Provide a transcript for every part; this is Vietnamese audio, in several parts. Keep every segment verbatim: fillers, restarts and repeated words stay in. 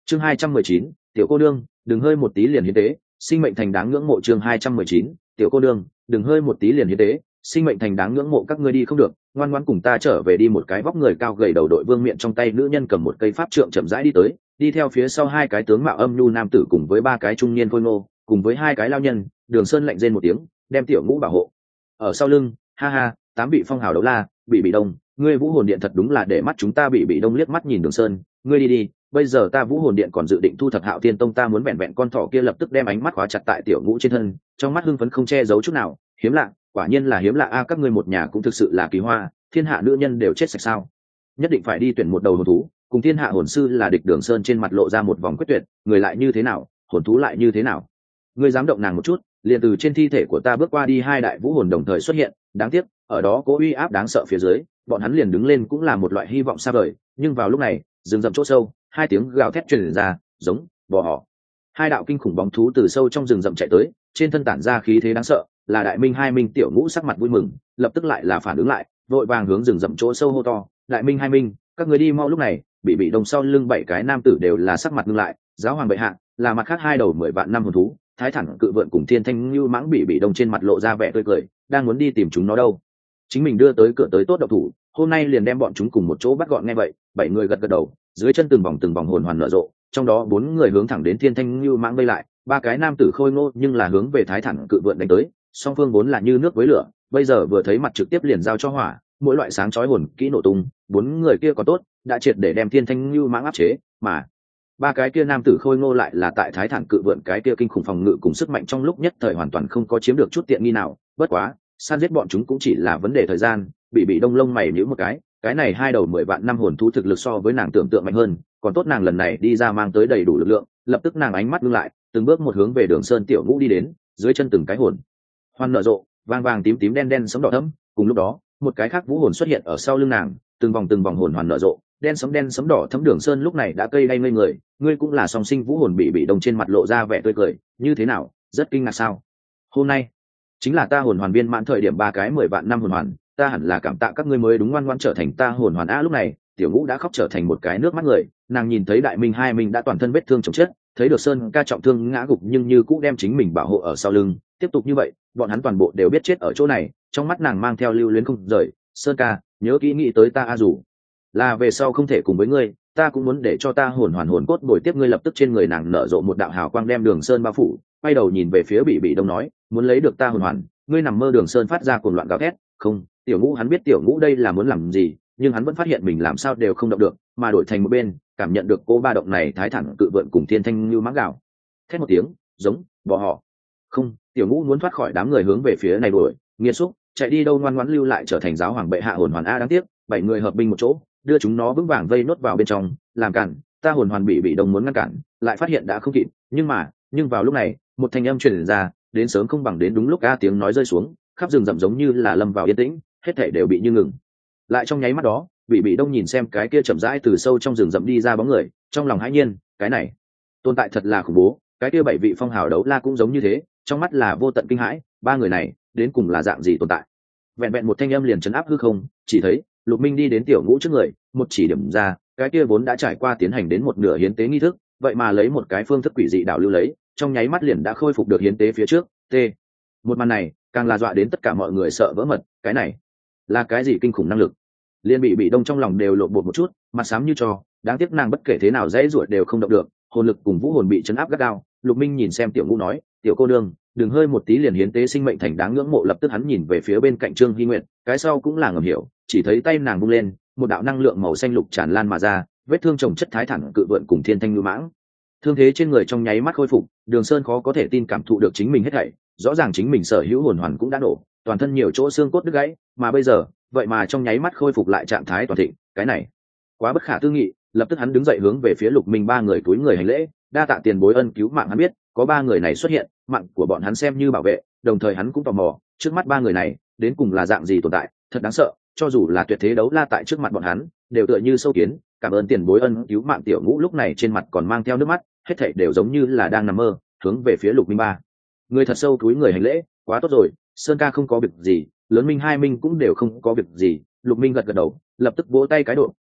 chương hai trăm mười chín, tiểu cô đương đừng hơi một tí liền hiến tế, sinh mệnh thành đáng ngưỡng mộ. chương hai trăm mười chín, tiểu cô đương đừng hơi một tí liền hiến tế, sinh mệnh thành đáng ngưỡng mộ. Các ngươi đi không được, ngoan ngoãn cùng ta trở về đi. Một cái vóc người cao gầy đầu đội vương miện trong tay nữ nhân cầm một cây pháp trượng chậm rãi đi tới, đi theo phía sau hai cái tướng mạo âm nhu nam tử cùng với ba cái trung niên khôi ngô cùng với hai cái lao nhân. Đường Sơn lạnh rên một tiếng, đem tiểu ngũ bảo hộ ở sau lưng. Ha ha, tám vị phong hào đấu la, bị bị đông, ngươi vũ hồn điện thật đúng là để mắt chúng ta. Bị bị đông liếc mắt nhìn Đường Sơn, ngươi đi đi, bây giờ ta vũ hồn điện còn dự định thu thập Hạo Thiên Tông, ta muốn vẹn vẹn con thỏ kia. Lập tức đem ánh mắt khóa chặt tại tiểu ngũ trên thân, trong mắt hưng phấn không che giấu chút nào. Hiếm lạ, quả nhiên là hiếm lạ a, các ngươi một nhà cũng thực sự là kỳ hoa, thiên hạ nữ nhân đều chết sạch sao? Nhất định phải đi tuyển một đầu hồn thú cùng thiên hạ hồn sư là địch. Đường Sơn trên mặt lộ ra một vòng quyết tuyệt, người lại như thế nào, hồn thú lại như thế nào? Ngươi dám động nàng một chút, liền từ trên thi thể của ta bước qua đi. Hai đại vũ hồn đồng thời xuất hiện, đáng tiếc ở đó cố uy áp đáng sợ phía dưới, bọn hắn liền đứng lên cũng là một loại hy vọng xa vời. Nhưng vào lúc này, rừng rậm chỗ sâu, hai tiếng gào thét truyền ra, giống bò họ. Hai đạo kinh khủng bóng thú từ sâu trong rừng rậm chạy tới, trên thân tản ra khí thế đáng sợ, là Đại Minh Hai Minh. Tiểu ngũ sắc mặt vui mừng, lập tức lại là phản ứng lại, vội vàng hướng rừng rậm chỗ sâu hô to, Đại Minh Hai Minh, các người đi mau. Lúc này, bị bị đông sau lưng bảy cái nam tử đều là sắc mặt ngưng lại. Giáo hoàng bệ hạ, là mặt khác hai đầu mười vạn năm hồn thú, Thái Thẳng Cự Vượn cùng Thiên Thanh Lưu Mãng. Bị bị đông trên mặt lộ ra vẻ tươi cười, đang muốn đi tìm chúng nó đâu, chính mình đưa tới cửa tới tốt độc thủ, hôm nay liền đem bọn chúng cùng một chỗ bắt gọn. Nghe vậy, bảy người gật gật đầu, dưới chân từng vòng từng vòng hồn hoàn nở rộ, trong đó bốn người hướng thẳng đến Thiên Thanh Lưu Mãng vây lại, ba cái nam tử khôi ngô nhưng là hướng về Thái Thẳng Cự Vượn đánh tới. Song phương vốn là như nước với lửa, bây giờ vừa thấy mặt trực tiếp liền giao cho hỏa, mỗi loại sáng chói hồn kỹ nổ tung. Bốn người kia có tốt, đã triệt để đem Thiên Thanh Lưu Mãng áp chế, mà ba cái kia nam tử khôi ngô lại là tại Thái Thẳng Cự Vượn cái kia kinh khủng phòng ngự cùng sức mạnh trong lúc nhất thời hoàn toàn không có chiếm được chút tiện nghi nào. Bất quá, san giết bọn chúng cũng chỉ là vấn đề thời gian. Bị bị đông lông mày nhíu một cái, cái này hai đầu mười vạn năm hồn thú thực lực so với nàng tưởng tượng mạnh hơn, còn tốt nàng lần này đi ra mang tới đầy đủ lực lượng. Lập tức nàng ánh mắt ngưng lại, từng bước một hướng về Đường Sơn tiểu ngũ đi đến, dưới chân từng cái hồn hoan nở rộ, vàng vàng tím tím đen đen sấm đỏ thẫm. Cùng lúc đó, một cái khác vũ hồn xuất hiện ở sau lưng nàng, từng vòng từng vòng hồn hoàn nở rộ, đen sấm đen sấm đỏ thẫm. Đường Sơn lúc này đã cây đay ngây người, ngươi cũng là song sinh vũ hồn. Bị bị đông trên mặt lộ ra vẻ tươi cười, như thế nào, rất kinh ngạc sao? Hôm nay chính là ta hồn hoàn viên mãn thời điểm, ba cái mười vạn năm hồn hoàn, ta hẳn là cảm tạ các ngươi mới đúng, ngoan ngoan trở thành ta hồn hoàn a. Lúc này tiểu ngũ đã khóc trở thành một cái nước mắt người, nàng nhìn thấy Đại Minh Hai Minh đã toàn thân vết thương chồng chết, thấy được Sơn ca trọng thương ngã gục nhưng như cũ đem chính mình bảo hộ ở sau lưng. Tiếp tục như vậy, bọn hắn toàn bộ đều biết chết ở chỗ này. Trong mắt nàng mang theo lưu luyến không rời, Sơn ca, nhớ kỹ nghĩ tới ta a, dù là về sau không thể cùng với ngươi, ta cũng muốn để cho ta hồn hoàn hồn cốt bồi tiếp ngươi. Lập tức trên người nàng nở rộ một đạo hào quang đem Đường Sơn bao phủ, quay đầu nhìn về phía bị bị đông nói, muốn lấy được ta hồn hoàn, ngươi nằm mơ. Đường Sơn phát ra cuồng loạn gào thét. Không, tiểu ngũ hắn biết tiểu ngũ đây là muốn làm gì, nhưng hắn vẫn phát hiện mình làm sao đều không động được, mà đổi thành một bên cảm nhận được cô ba động này. Thái Thẳng Cự Vượn cùng Thiên Thanh Lưu Mãng gào thét một tiếng, giống bỏ họ. Không, tiểu ngũ muốn thoát khỏi đám người hướng về phía này đuổi, nghiệt xúc, chạy đi đâu, ngoan ngoãn lưu lại trở thành giáo hoàng bệ hạ hồn hoàn a. Đáng tiếc bảy người hợp binh một chỗ, đưa chúng nó vững vàng vây nốt vào bên trong, làm cản ta hồn hoàn. Bị bị đông muốn ngăn cản, lại phát hiện đã không kịp. Nhưng mà nhưng vào lúc này, một thanh âm truyền ra, đến sớm không bằng đến đúng lúc a. Tiếng nói rơi xuống, khắp rừng rậm giống như là lâm vào yên tĩnh, hết thảy đều bị như ngừng lại. Trong nháy mắt đó, bị bị đông nhìn xem cái kia chậm rãi từ sâu trong rừng rậm đi ra bóng người, trong lòng hãi nhiên, cái này tồn tại thật là khủng bố. Cái kia bảy vị phong hào đấu la cũng giống như thế, trong mắt là vô tận kinh hãi. Ba người này đến cùng là dạng gì tồn tại? Vẹn vẹn một thanh âm liền chấn áp hư không. Chỉ thấy Lục Minh đi đến tiểu ngũ trước người, một chỉ điểm ra, cái kia vốn đã trải qua tiến hành đến một nửa hiến tế nghi thức, vậy mà lấy một cái phương thức quỷ dị đảo lưu lấy, trong nháy mắt liền đã khôi phục được hiến tế phía trước. T một màn này càng là dọa đến tất cả mọi người sợ vỡ mật. Cái này là cái gì kinh khủng năng lực? Liên bị bị đông trong lòng đều lộn bột một chút, mặt xám như trò. Đáng tiếc nàng bất kể thế nào dãy ruột đều không động được, hồn lực cùng vũ hồn bị chấn áp gắt gao. Lục Minh nhìn xem tiểu ngũ nói, tiểu cô đương, đừng hơi một tí liền hiến tế, sinh mệnh thành đáng ngưỡng mộ. Lập tức hắn nhìn về phía bên cạnh Trương Hy Nguyệt, cái sau cũng là ngầm hiểu, chỉ thấy tay nàng bung lên, một đạo năng lượng màu xanh lục tràn lan mà ra, vết thương chồng chất Thái Thẳng Cự Vượn cùng Thiên Thanh Lưu Mãng thương thế trên người trong nháy mắt khôi phục. Đường Sơn khó có thể tin cảm thụ được chính mình hết thảy, rõ ràng chính mình sở hữu hồn hoàn cũng đã nổ, toàn thân nhiều chỗ xương cốt đứt gãy, mà bây giờ vậy mà trong nháy mắt khôi phục lại trạng thái toàn thịnh, cái này quá bất khả tư nghị. Lập tức hắn đứng dậy hướng về phía Lục Minh ba người túi người hành lễ, đa tạ tiền bối ân cứu mạng. Hắn biết có ba người này xuất hiện, mạng của bọn hắn xem như bảo vệ, đồng thời hắn cũng tò mò trước mắt ba người này đến cùng là dạng gì tồn tại, thật đáng sợ. Cho dù là tuyệt thế đấu la tại trước mặt bọn hắn đều tựa như sâu kiến. Cảm ơn tiền bối ân cứu mạng. Tiểu ngũ lúc này trên mặt còn mang theo nước mắt, hết thảy đều giống như là đang nằm mơ, hướng về phía Lục Minh ba người thật sâu túi người hành lễ. Quá tốt rồi, Sơn ca không có việc gì, lớn Minh Hai Minh cũng đều không có việc gì. Lục Minh gật gật đầu, lập tức vỗ tay cái độ, ba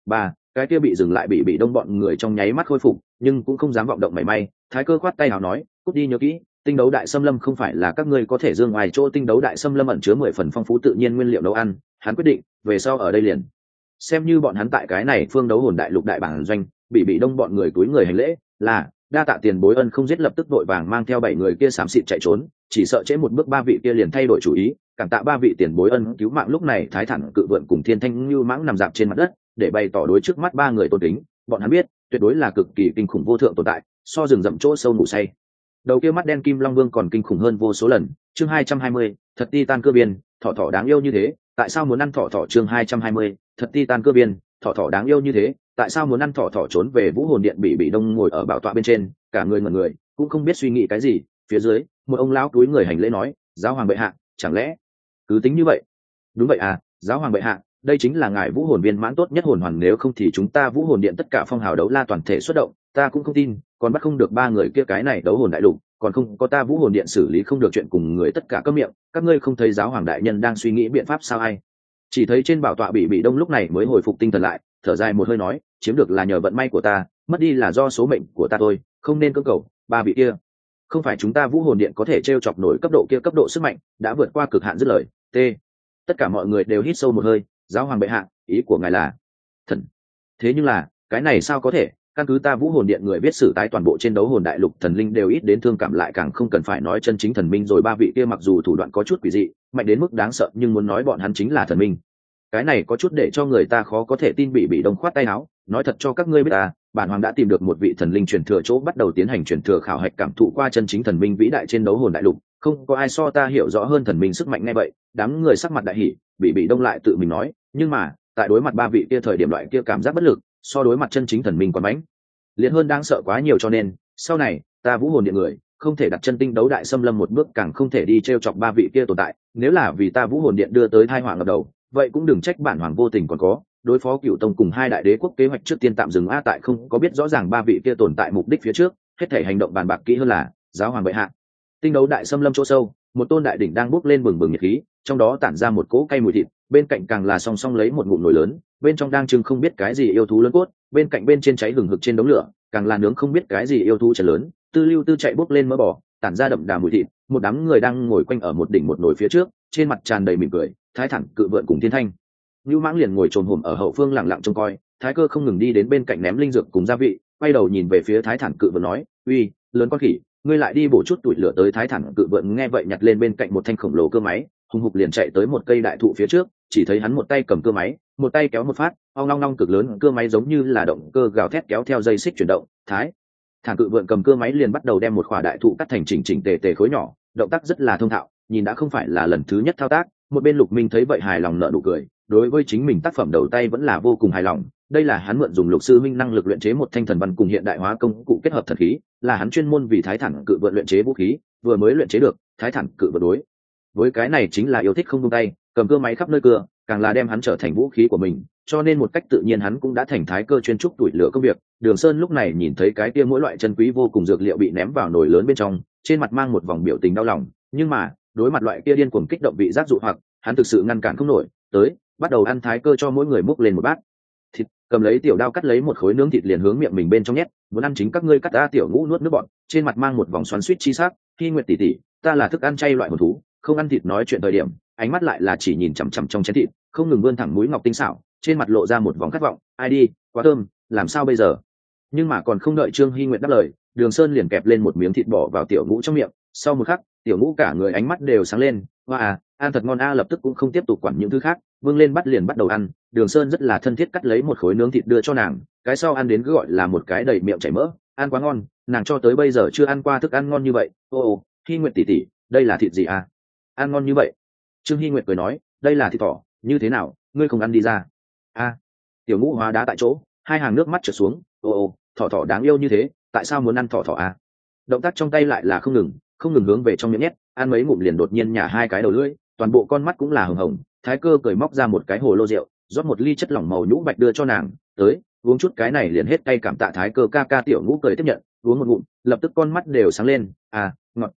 cái kia bị dừng lại bị bị đông bọn người trong nháy mắt khôi phục, nhưng cũng không dám vọng động mảy may. Thái Cơ khoát tay hào nói, cút đi nhớ kỹ, tinh đấu đại xâm lâm không phải là các ngươi có thể dương ngoài chỗ, tinh đấu đại xâm lâm ẩn chứa mười phần phong phú tự nhiên nguyên liệu nấu ăn. Hắn quyết định về sau ở đây liền xem như bọn hắn tại cái này phương đấu hồn đại lục đại bản doanh. Bị bị đông bọn người túi người hành lễ, là đa tạ tiền bối ân không giết, lập tức vội vàng mang theo bảy người kia xám xịt chạy trốn, chỉ sợ trễ một bước ba vị kia liền thay đổi chủ ý. Cảm tạ ba vị tiền bối ân cứu mạng. Lúc này Thái Thản Cự Vượn cùng Thiên Thanh Như Mãng nằm dạp trên mặt đất để bày tỏ đối trước mắt ba người tôn kính. Bọn hắn biết tuyệt đối là cực kỳ kinh khủng vô thượng tồn tại, so rừng rậm chỗ sâu ngủ say. Đầu kia mắt đen Kim Long Vương còn kinh khủng hơn vô số lần. Chương hai trăm hai mươi, thật Titan cơ biên, thỏ thỏ đáng yêu như thế, tại sao muốn ăn thỏ thỏ? Chương hai trăm hai mươi, thật Titan cơ biên, thỏ thỏ đáng yêu như thế, tại sao muốn ăn thỏ thỏ? Trốn về Vũ Hồn Điện bị bị đông ngồi ở bảo tọa bên trên, cả người ngẩn người, cũng không biết suy nghĩ cái gì. Phía dưới, một ông lão túi người hành lễ nói, giáo hoàng bệ hạ, chẳng lẽ cứ tính như vậy? Đúng vậy à, giáo hoàng bệ hạ, đây chính là ngài Vũ Hồn viên mãn tốt nhất hồn hoàn, nếu không thì chúng ta Vũ Hồn Điện tất cả phong hào đấu la toàn thể xuất động, ta cũng không tin còn bắt không được ba người kia. Cái này đấu hồn đại lục còn không có ta Vũ Hồn Điện xử lý không được chuyện cùng người, tất cả câm miệng. Các ngươi không thấy giáo hoàng đại nhân đang suy nghĩ biện pháp sao? Ai? Chỉ thấy trên bảo tọa bị bị đông lúc này mới hồi phục tinh thần lại, thở dài một hơi nói, chiếm được là nhờ vận may của ta, mất đi là do số mệnh của ta thôi, không nên cưỡng cầu. Ba vị kia không phải chúng ta Vũ Hồn Điện có thể t r e o chọc nổi, cấp độ kia cấp độ sức mạnh đã vượt qua cực hạn. Dứt lời, t tất cả mọi người đều hít sâu một hơi. Giáo hoàng bệ hạ, ý của ngài là thần? Thế nhưng là cái này sao có thể? Căn cứ ta Vũ Hồn Điện người viết sử tái, toàn bộ trên đấu hồn đại lục thần linh đều ít đến thương cảm, lại càng không cần phải nói chân chính thần minh rồi. Ba vị kia mặc dù thủ đoạn có chút quỷ dị, mạnh đến mức đáng sợ, nhưng muốn nói bọn hắn chính là thần minh, cái này có chút để cho người ta khó có thể tin. Bị bị đông khoát tay áo nói, thật cho các ngươi biết à, bản hoàng đã tìm được một vị thần linh truyền thừa chỗ, bắt đầu tiến hành truyền thừa khảo hạch, cảm thụ qua chân chính thần minh vĩ đại trên đấu hồn đại lục, không có ai so ta hiểu rõ hơn thần minh sức mạnh. Ngay vậy đám người sắc mặt đại hỉ. Bị bị đông lại tự mình nói, nhưng mà tại đối mặt ba vị kia thời điểm, loại kia cảm giác bất lực so đối mặt chân chính thần minh còn mãnh liệt hơn, đang sợ quá nhiều, cho nên sau này ta Vũ Hồn Điện người không thể đặt chân tinh đấu đại xâm lâm một bước, càng không thể đi t r e o chọc ba vị kia tồn tại. Nếu là vì ta Vũ Hồn Điện đưa tới tai họa ngập đầu, vậy cũng đừng trách bản hoàng vô tình. Còn có, đối phó Cựu Tông cùng hai đại đế quốc kế hoạch trước tiên tạm dừng a, tại không có biết rõ ràng ba vị kia tồn tại mục đích phía trước, hết thể hành động bàn bạc kỹ hơn là. Giáo hoàng bệ hạ, tinh đấu đại xâm lâm chỗ sâu, một tôn đại đỉnh đang bốc lên bừng bừng nhiệt khí, trong đó tản ra một cỗ cay mùi thịt, bên cạnh càng là song song lấy một ngụm nồi lớn, bên trong đang trưng không biết cái gì yêu thú lớn cốt, bên cạnh bên trên cháy hừng hực trên đống lửa càng là nướng không biết cái gì yêu thú chân lớn, tư lưu tư chạy bốc lên mỡ bò, tản ra đậm đà mùi thịt. Một đám người đang ngồi quanh ở một đỉnh một nồi phía trước, trên mặt tràn đầy mỉm cười. Thái Thản Cự Vượn cùng Thiên Thanh Như Mãng liền ngồi trồm hổm ở hậu phương lặng lặng trông coi. Thái Cơ không ngừng đi đến bên cạnh ném linh dược cùng gia vị, quay đầu nhìn về phía Thái Thản Cự Vượn nói, uy lớn con khỉ, ngươi lại đi bổ chút tuổi lửa tới. Thái Thản Cự Vượn nghe vậy nhặt lên bên cạnh một thanh khổng lồ cơ máy, hùng hục liền chạy tới một cây đại thụ phía trước. Chỉ thấy hắn một tay cầm cơ máy, một tay kéo một phát, ong long long cực lớn cơ máy giống như là động cơ gào thét kéo theo dây xích chuyển động. Thái Thản Cự Vượn cầm cơ máy liền bắt đầu đem một khỏa đại thụ cắt thành chỉnh chỉnh tề tề khối nhỏ, động tác rất là thông thạo, nhìn đã không phải là lần thứ nhất thao tác. Một bên Lục Minh thấy vậy hài lòng nở nụ cười, đối với chính mình tác phẩm đầu tay vẫn là vô cùng hài lòng. Đây là hắn mượn dùng Lục sư minh năng lực luyện chế một thanh thần văn cùng hiện đại hóa công cụ kết hợp thần khí, là hắn chuyên môn vì Thái Thản Cự Vượn luyện chế vũ khí, vừa mới luyện chế được. Thái Thản Cự Vượn đối với cái này chính là yêu thích không buông tay, cầm cơ máy khắp nơi cưa, càng là đem hắn trở thành vũ khí của mình, cho nên một cách tự nhiên hắn cũng đã thành thái cơ chuyên trúc tuổi lửa công việc. Đường Sơn lúc này nhìn thấy cái kia mỗi loại chân quý vô cùng dược liệu bị ném vào nồi lớn bên trong, trên mặt mang một vòng biểu tình đau lòng, nhưng mà đối mặt loại kia điên cuồng kích động vị giác dụ hoặc, hắn thực sự ngăn cản không nổi. Tới, bắt đầu ăn thái cơ cho mỗi người múc lên một bát thịt, cầm lấy tiểu đao cắt lấy một khối nướng thịt liền hướng miệng mình bên trong nhét, muốn ăn chính các ngươi cắt. Ta Tiểu Ngũ nuốt nước bọt, trên mặt mang một vòng xoắn xuýt chi sắc. Khi Nguyệt tỷ tỷ, ta là thức ăn chay loại hồn thú, không ăn thịt. Nói chuyện thời điểm ánh mắt lại là chỉ nhìn chằm chằm trong chén thịt, không ngừng vươn thẳng mũi ngọc tinh xảo, trên mặt lộ ra một vòng khát vọng. Ai đi, quá thơm, làm sao bây giờ? Nhưng mà còn không đợi Trương Hy Nguyệt đáp lời, Đường Sơn liền kẹp lên một miếng thịt bỏ vào Tiểu Ngũ trong miệng. Sau một khắc, Tiểu Ngũ cả người ánh mắt đều sáng lên, hoa à, ăn thật ngon a. Lập tức cũng không tiếp tục quản những thứ khác, vươn lên bắt liền bắt đầu ăn. Đường Sơn rất là thân thiết cắt lấy một khối nướng thịt đưa cho nàng, cái sau ăn đến cứ gọi là một cái đầy miệng chảy mỡ, ăn quá ngon, nàng cho tới bây giờ chưa ăn qua thức ăn ngon như vậy. Ô ô, Hy Nguyệt tỷ tỷ, đây là thịt gì à? Ăn ngon như vậy. Trương Hy Nguyệt cười nói, đây là thịt thỏ, như thế nào, ngươi không ăn đi ra? A. Tiểu Ngũ hóa đá tại chỗ, hai hàng nước mắt trượt xuống. Ô ô, thỏ thỏ đáng yêu như thế, tại sao muốn ăn thỏ thỏ à? Động tác trong tay lại là không ngừng, không ngừng hướng về trong miệng nhét, ăn mấy ngụm liền đột nhiên nhả hai cái đầu lưỡi, toàn bộ con mắt cũng là hồng hồng. Thái Cơ cười móc ra một cái hồ lô rượu, rót một ly chất lỏng màu nhũ bạch đưa cho nàng, tới, uống chút cái này liền hết cay. Cảm tạ Thái Cơ ca ca. Tiểu Ngũ cười tiếp nhận, uống một ngụm, lập tức con mắt đều sáng lên. À, ngọt.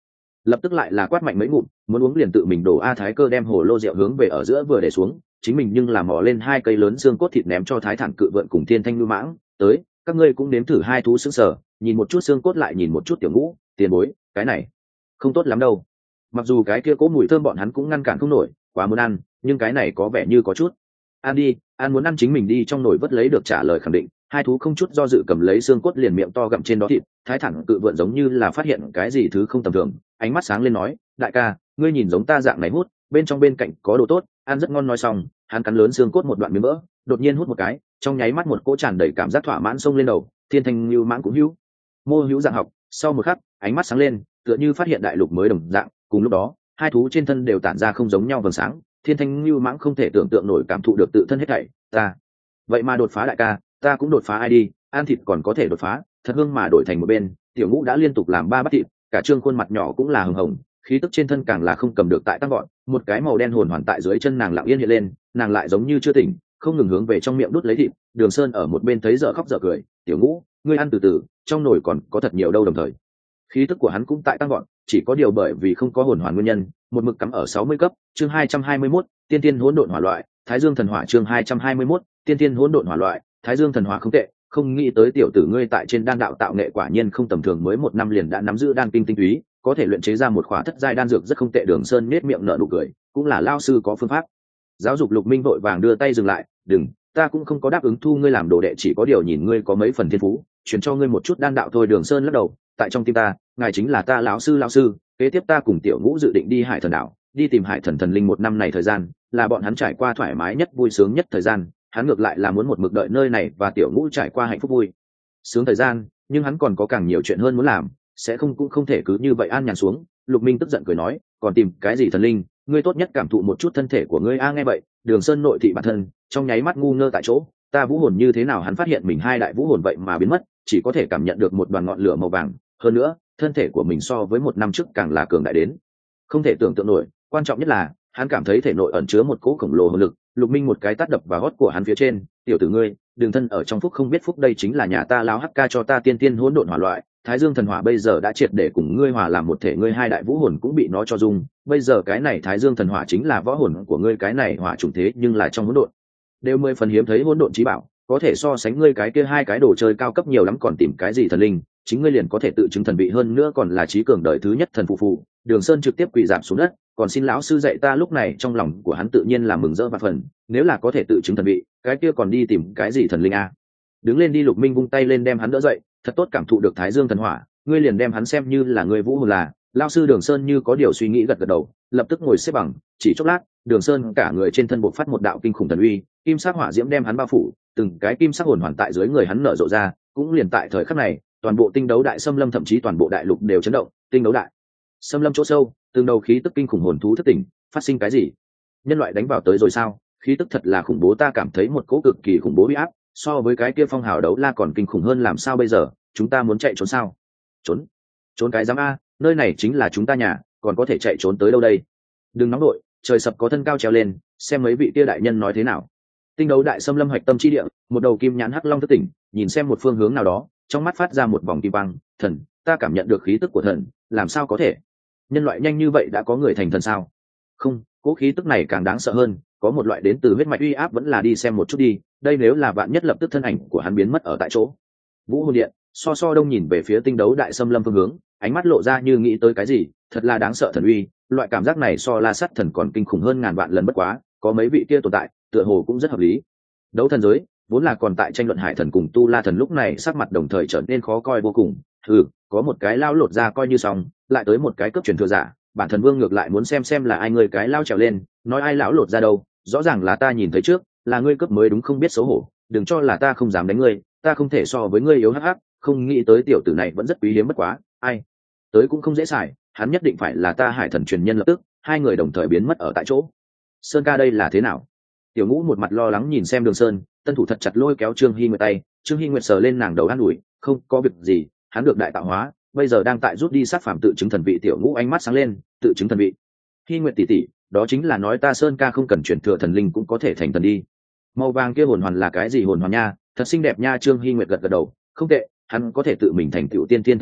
lập tức lại là quát mạnh mấy ngụm, muốn uống liền tự mình đổ. A Thái Cơ đem hồ lô rượu hướng về ở giữa vừa để xuống, chính mình nhưng làm mò lên hai cây lớn xương cốt thịt ném cho Thái Thản Cự Vượn cùng Thiên Thanh Lưu Mãng. Tới, các ngươi cũng nếm thử. Hai thú sững sờ, nhìn một chút xương cốt lại nhìn một chút Tiểu Ngũ, tiền bối, cái này không tốt lắm đâu. Mặc dù cái kia cố mùi thơm bọn hắn cũng ngăn cản không nổi, quá muốn ăn, nhưng cái này có vẻ như có chút. Ăn đi, ăn muốn ăn chính mình đi trong nồi vớt lấy được trả lời khẳng định. Hai thú không chút do dự cầm lấy xương cốt liền miệng to gặm trên đó thịt. Thái Thản Cự Vượn giống như là phát hiện cái gì thứ không tầm thường, ánh mắt sáng lên nói, đại ca, ngươi nhìn giống ta dạng này hút, bên trong bên cạnh có đồ tốt, ăn rất ngon. Nói xong, hắn cắn lớn xương cốt một đoạn miếng mỡ, đột nhiên hút một cái, trong nháy mắt một cỗ tràn đầy cảm giác thỏa mãn xông lên đầu. Thiên Thanh Lưu Mãng cũng hữu mô hữu dạng học, sau một khắc, ánh mắt sáng lên, tựa như phát hiện đại lục mới đồng dạng. Cùng lúc đó, hai thú trên thân đều tản ra không giống nhau vầng sáng. Thiên Thanh Lưu Mãng không thể tưởng tượng nổi cảm thụ được tự thân hết thảy. Ta vậy mà đột phá, đại ca, ta cũng đột phá. Ai đi, ăn thịt còn có thể đột phá, thật hương mà đổi thành một bên. Tiểu Ngũ đã liên tục làm ba bát thịt, cả trương khuôn mặt nhỏ cũng là hừng hồng, khí tức trên thân càng là không cầm được tại tăng gọn. Một cái màu đen hồn hoàn tại dưới chân nàng lặng yên hiện lên, nàng lại giống như chưa tỉnh, không ngừng hướng về trong miệng đút lấy thịt. Đường Sơn ở một bên thấy dở khóc dở cười, Tiểu Ngũ, ngươi ăn từ từ, trong nồi còn có thật nhiều đâu. Đồng thời khí tức của hắn cũng tại tăng gọn, chỉ có điều bởi vì không có hồn hoàn nguyên nhân, một mực cắm ở sáu mươi cấp. Chương hai trăm hai mươi mốt, tiên tiên hỗn độn hỏa loại, Thái Dương thần hỏa. Chương hai trăm hai mươi mốt, tiên tiên hỗn độn hỏa loại, Thái Dương thần hỏa. Không tệ, không nghĩ tới tiểu tử ngươi tại trên đan đạo tạo nghệ quả nhiên không tầm thường, mới một năm liền đã nắm giữ đan kinh tinh túy, có thể luyện chế ra một khóa thất giai đan dược rất không tệ. Đường Sơn nết miệng nở nụ cười, cũng là lao sư có phương pháp. Giáo dục Lục Minh vội vàng đưa tay dừng lại, đừng, ta cũng không có đáp ứng thu ngươi làm đồ đệ, chỉ có điều nhìn ngươi có mấy phần thiên phú, truyền cho ngươi một chút đan đạo thôi. Đường Sơn lắc đầu, tại trong tim ta, ngài chính là ta lão sư. Lão sư, kế tiếp ta cùng Tiểu Ngũ dự định đi Hải Thần đảo, đi tìm Hải Thần thần linh. Một năm này thời gian là bọn hắn trải qua thoải mái nhất, vui sướng nhất thời gian. Hắn ngược lại là muốn một mực đợi nơi này và Tiểu Ngũ trải qua hạnh phúc vui sướng thời gian, nhưng hắn còn có càng nhiều chuyện hơn muốn làm, sẽ không cũng không thể cứ như vậy an nhàn xuống. Lục Minh tức giận cười nói, còn tìm cái gì thần linh, ngươi tốt nhất cảm thụ một chút thân thể của ngươi. A nghe vậy, Đường Sơn nội thị bản thân trong nháy mắt ngu ngơ tại chỗ. Ta vũ hồn như thế nào? Hắn phát hiện mình hai đại vũ hồn vậy mà biến mất, chỉ có thể cảm nhận được một đoàn ngọn lửa màu vàng. Hơn nữa, thân thể của mình so với một năm trước càng là cường đại đến không thể tưởng tượng nổi. Quan trọng nhất là hắn cảm thấy thể nội ẩn chứa một cỗ khổng lồ hồn lực. Lục Minh một cái tát đập vào gót của hắn phía trên, tiểu tử ngươi, đừng thân ở trong phúc không biết phúc, đây chính là nhà ta lão hắc ca cho ta tiên tiên hỗn độn hỏa loại, Thái Dương thần hỏa bây giờ đã triệt để cùng ngươi hòa làm một thể, ngươi hai đại vũ hồn cũng bị nó cho dung. Bây giờ cái này Thái Dương thần hỏa chính là võ hồn của ngươi, cái này hỏa trùng thế nhưng là trong hỗn độn đều mười phần hiếm thấy hỗn độn chí bảo, có thể so sánh ngươi cái kia hai cái đồ chơi cao cấp nhiều lắm, còn tìm cái gì thần linh, chính ngươi liền có thể tự chứng thần vị, hơn nữa còn là trí cường đời thứ nhất thần phụ phụ. Đường Sơn trực tiếp quỳ giảm xuống đất, còn xin lão sư dạy ta. Lúc này trong lòng của hắn tự nhiên là mừng rỡ và phần, nếu là có thể tự chứng thần vị, cái kia còn đi tìm cái gì thần linh a? Đứng lên đi. Lục Minh vung tay lên đem hắn đỡ dậy, thật tốt cảm thụ được Thái Dương thần hỏa, ngươi liền đem hắn xem như là ngươi vũ hồn là. Lão sư. Đường Sơn như có điều suy nghĩ gật gật đầu, lập tức ngồi xếp bằng. Chỉ chốc lát, Đường Sơn cả người trên thân bộc phát một đạo kinh khủng thần uy, kim sắc hỏa diễm đem hắn bao phủ, từng cái kim sắc hồn hoàn tại dưới người hắn nở rộ ra. Cũng liền tại thời khắc này, toàn bộ tinh đấu đại xâm lâm, thậm chí toàn bộ đại lục đều chấn động. Tinh đấu đại xâm lâm chỗ sâu, từng đầu khí tức kinh khủng hồn thú thất tỉnh. Phát sinh cái gì? Nhân loại đánh vào tới rồi sao? Khí tức thật là khủng bố, ta cảm thấy một cỗ cực kỳ khủng bố uy áp, so với cái kia phong hào đấu la còn kinh khủng hơn. Làm sao bây giờ? Chúng ta muốn chạy trốn sao? Trốn? Trốn cái giám a, nơi này chính là chúng ta nhà, còn có thể chạy trốn tới đâu đây? Đừng nóng đội, trời sập có thân cao treo lên, xem mấy vị kia đại nhân nói thế nào. Tinh đấu đại xâm lâm hoạch tâm chi địa, một đầu kim nhãn hắc long thức tỉnh, nhìn xem một phương hướng nào đó, trong mắt phát ra một vòng kim quang. Thần, ta cảm nhận được khí tức của thần. Làm sao có thể? Nhân loại nhanh như vậy đã có người thành thần sao? Không, cố khí tức này càng đáng sợ hơn, có một loại đến từ huyết mạch uy áp, vẫn là đi xem một chút đi. Đây nếu là vạn nhất lập tức thân ảnh của hắn biến mất ở tại chỗ. Vũ hồn điện, so so đông nhìn về phía tinh đấu đại xâm lâm phương hướng, ánh mắt lộ ra như nghĩ tới cái gì. Thật là đáng sợ thần uy, loại cảm giác này so La Sắt thần còn kinh khủng hơn ngàn vạn lần. Bất quá, có mấy vị kia tồn tại, tựa hồ cũng rất hợp lý. Đấu thần giới vốn là còn tại tranh luận hải thần cùng tu la thần, lúc này sắc mặt đồng thời trở nên khó coi vô cùng. Ừ, có một cái lao lột ra coi như xong, lại tới một cái cướp truyền thừa giả. Bản thần vương ngược lại muốn xem xem là ai người cái lao trèo lên, nói ai lão lột ra đâu, rõ ràng là ta nhìn thấy trước, là ngươi cướp mới đúng, không biết xấu hổ. Đừng cho là ta không dám đánh ngươi, ta không thể so với ngươi yếu hắc hắc. Không nghĩ tới tiểu tử này vẫn rất quý hiếm. Bất quá ai tới cũng không dễ xài, hắn nhất định phải là ta hải thần truyền nhân. Lập tức hai người đồng thời biến mất ở tại chỗ. Sơn ca, đây là thế nào? Tiểu Ngũ một mặt lo lắng nhìn xem Đường Sơn, tân thủ thật chặt lôi kéo Trương Hy Nguyệt tay. Trương Hy Nguyệt sờ lên nàng đầu an ủi, không có việc gì, hắn được đại tạo hóa, bây giờ đang tại rút đi sát phàm tự chứng thần vị. Tiểu Ngũ ánh mắt sáng lên, tự chứng thần vị? Hy Nguyệt tỷ tỷ, đó chính là nói ta Sơn ca không cần chuyển thừa thần linh cũng có thể thành thần đi. Màu vàng kia hồn hoàn là cái gì hồn hoàn nha? Thật xinh đẹp nha. Trương Hy Nguyệt gật gật đầu, không tệ, hắn có thể tự mình thành tựu tiên tiên thần linh,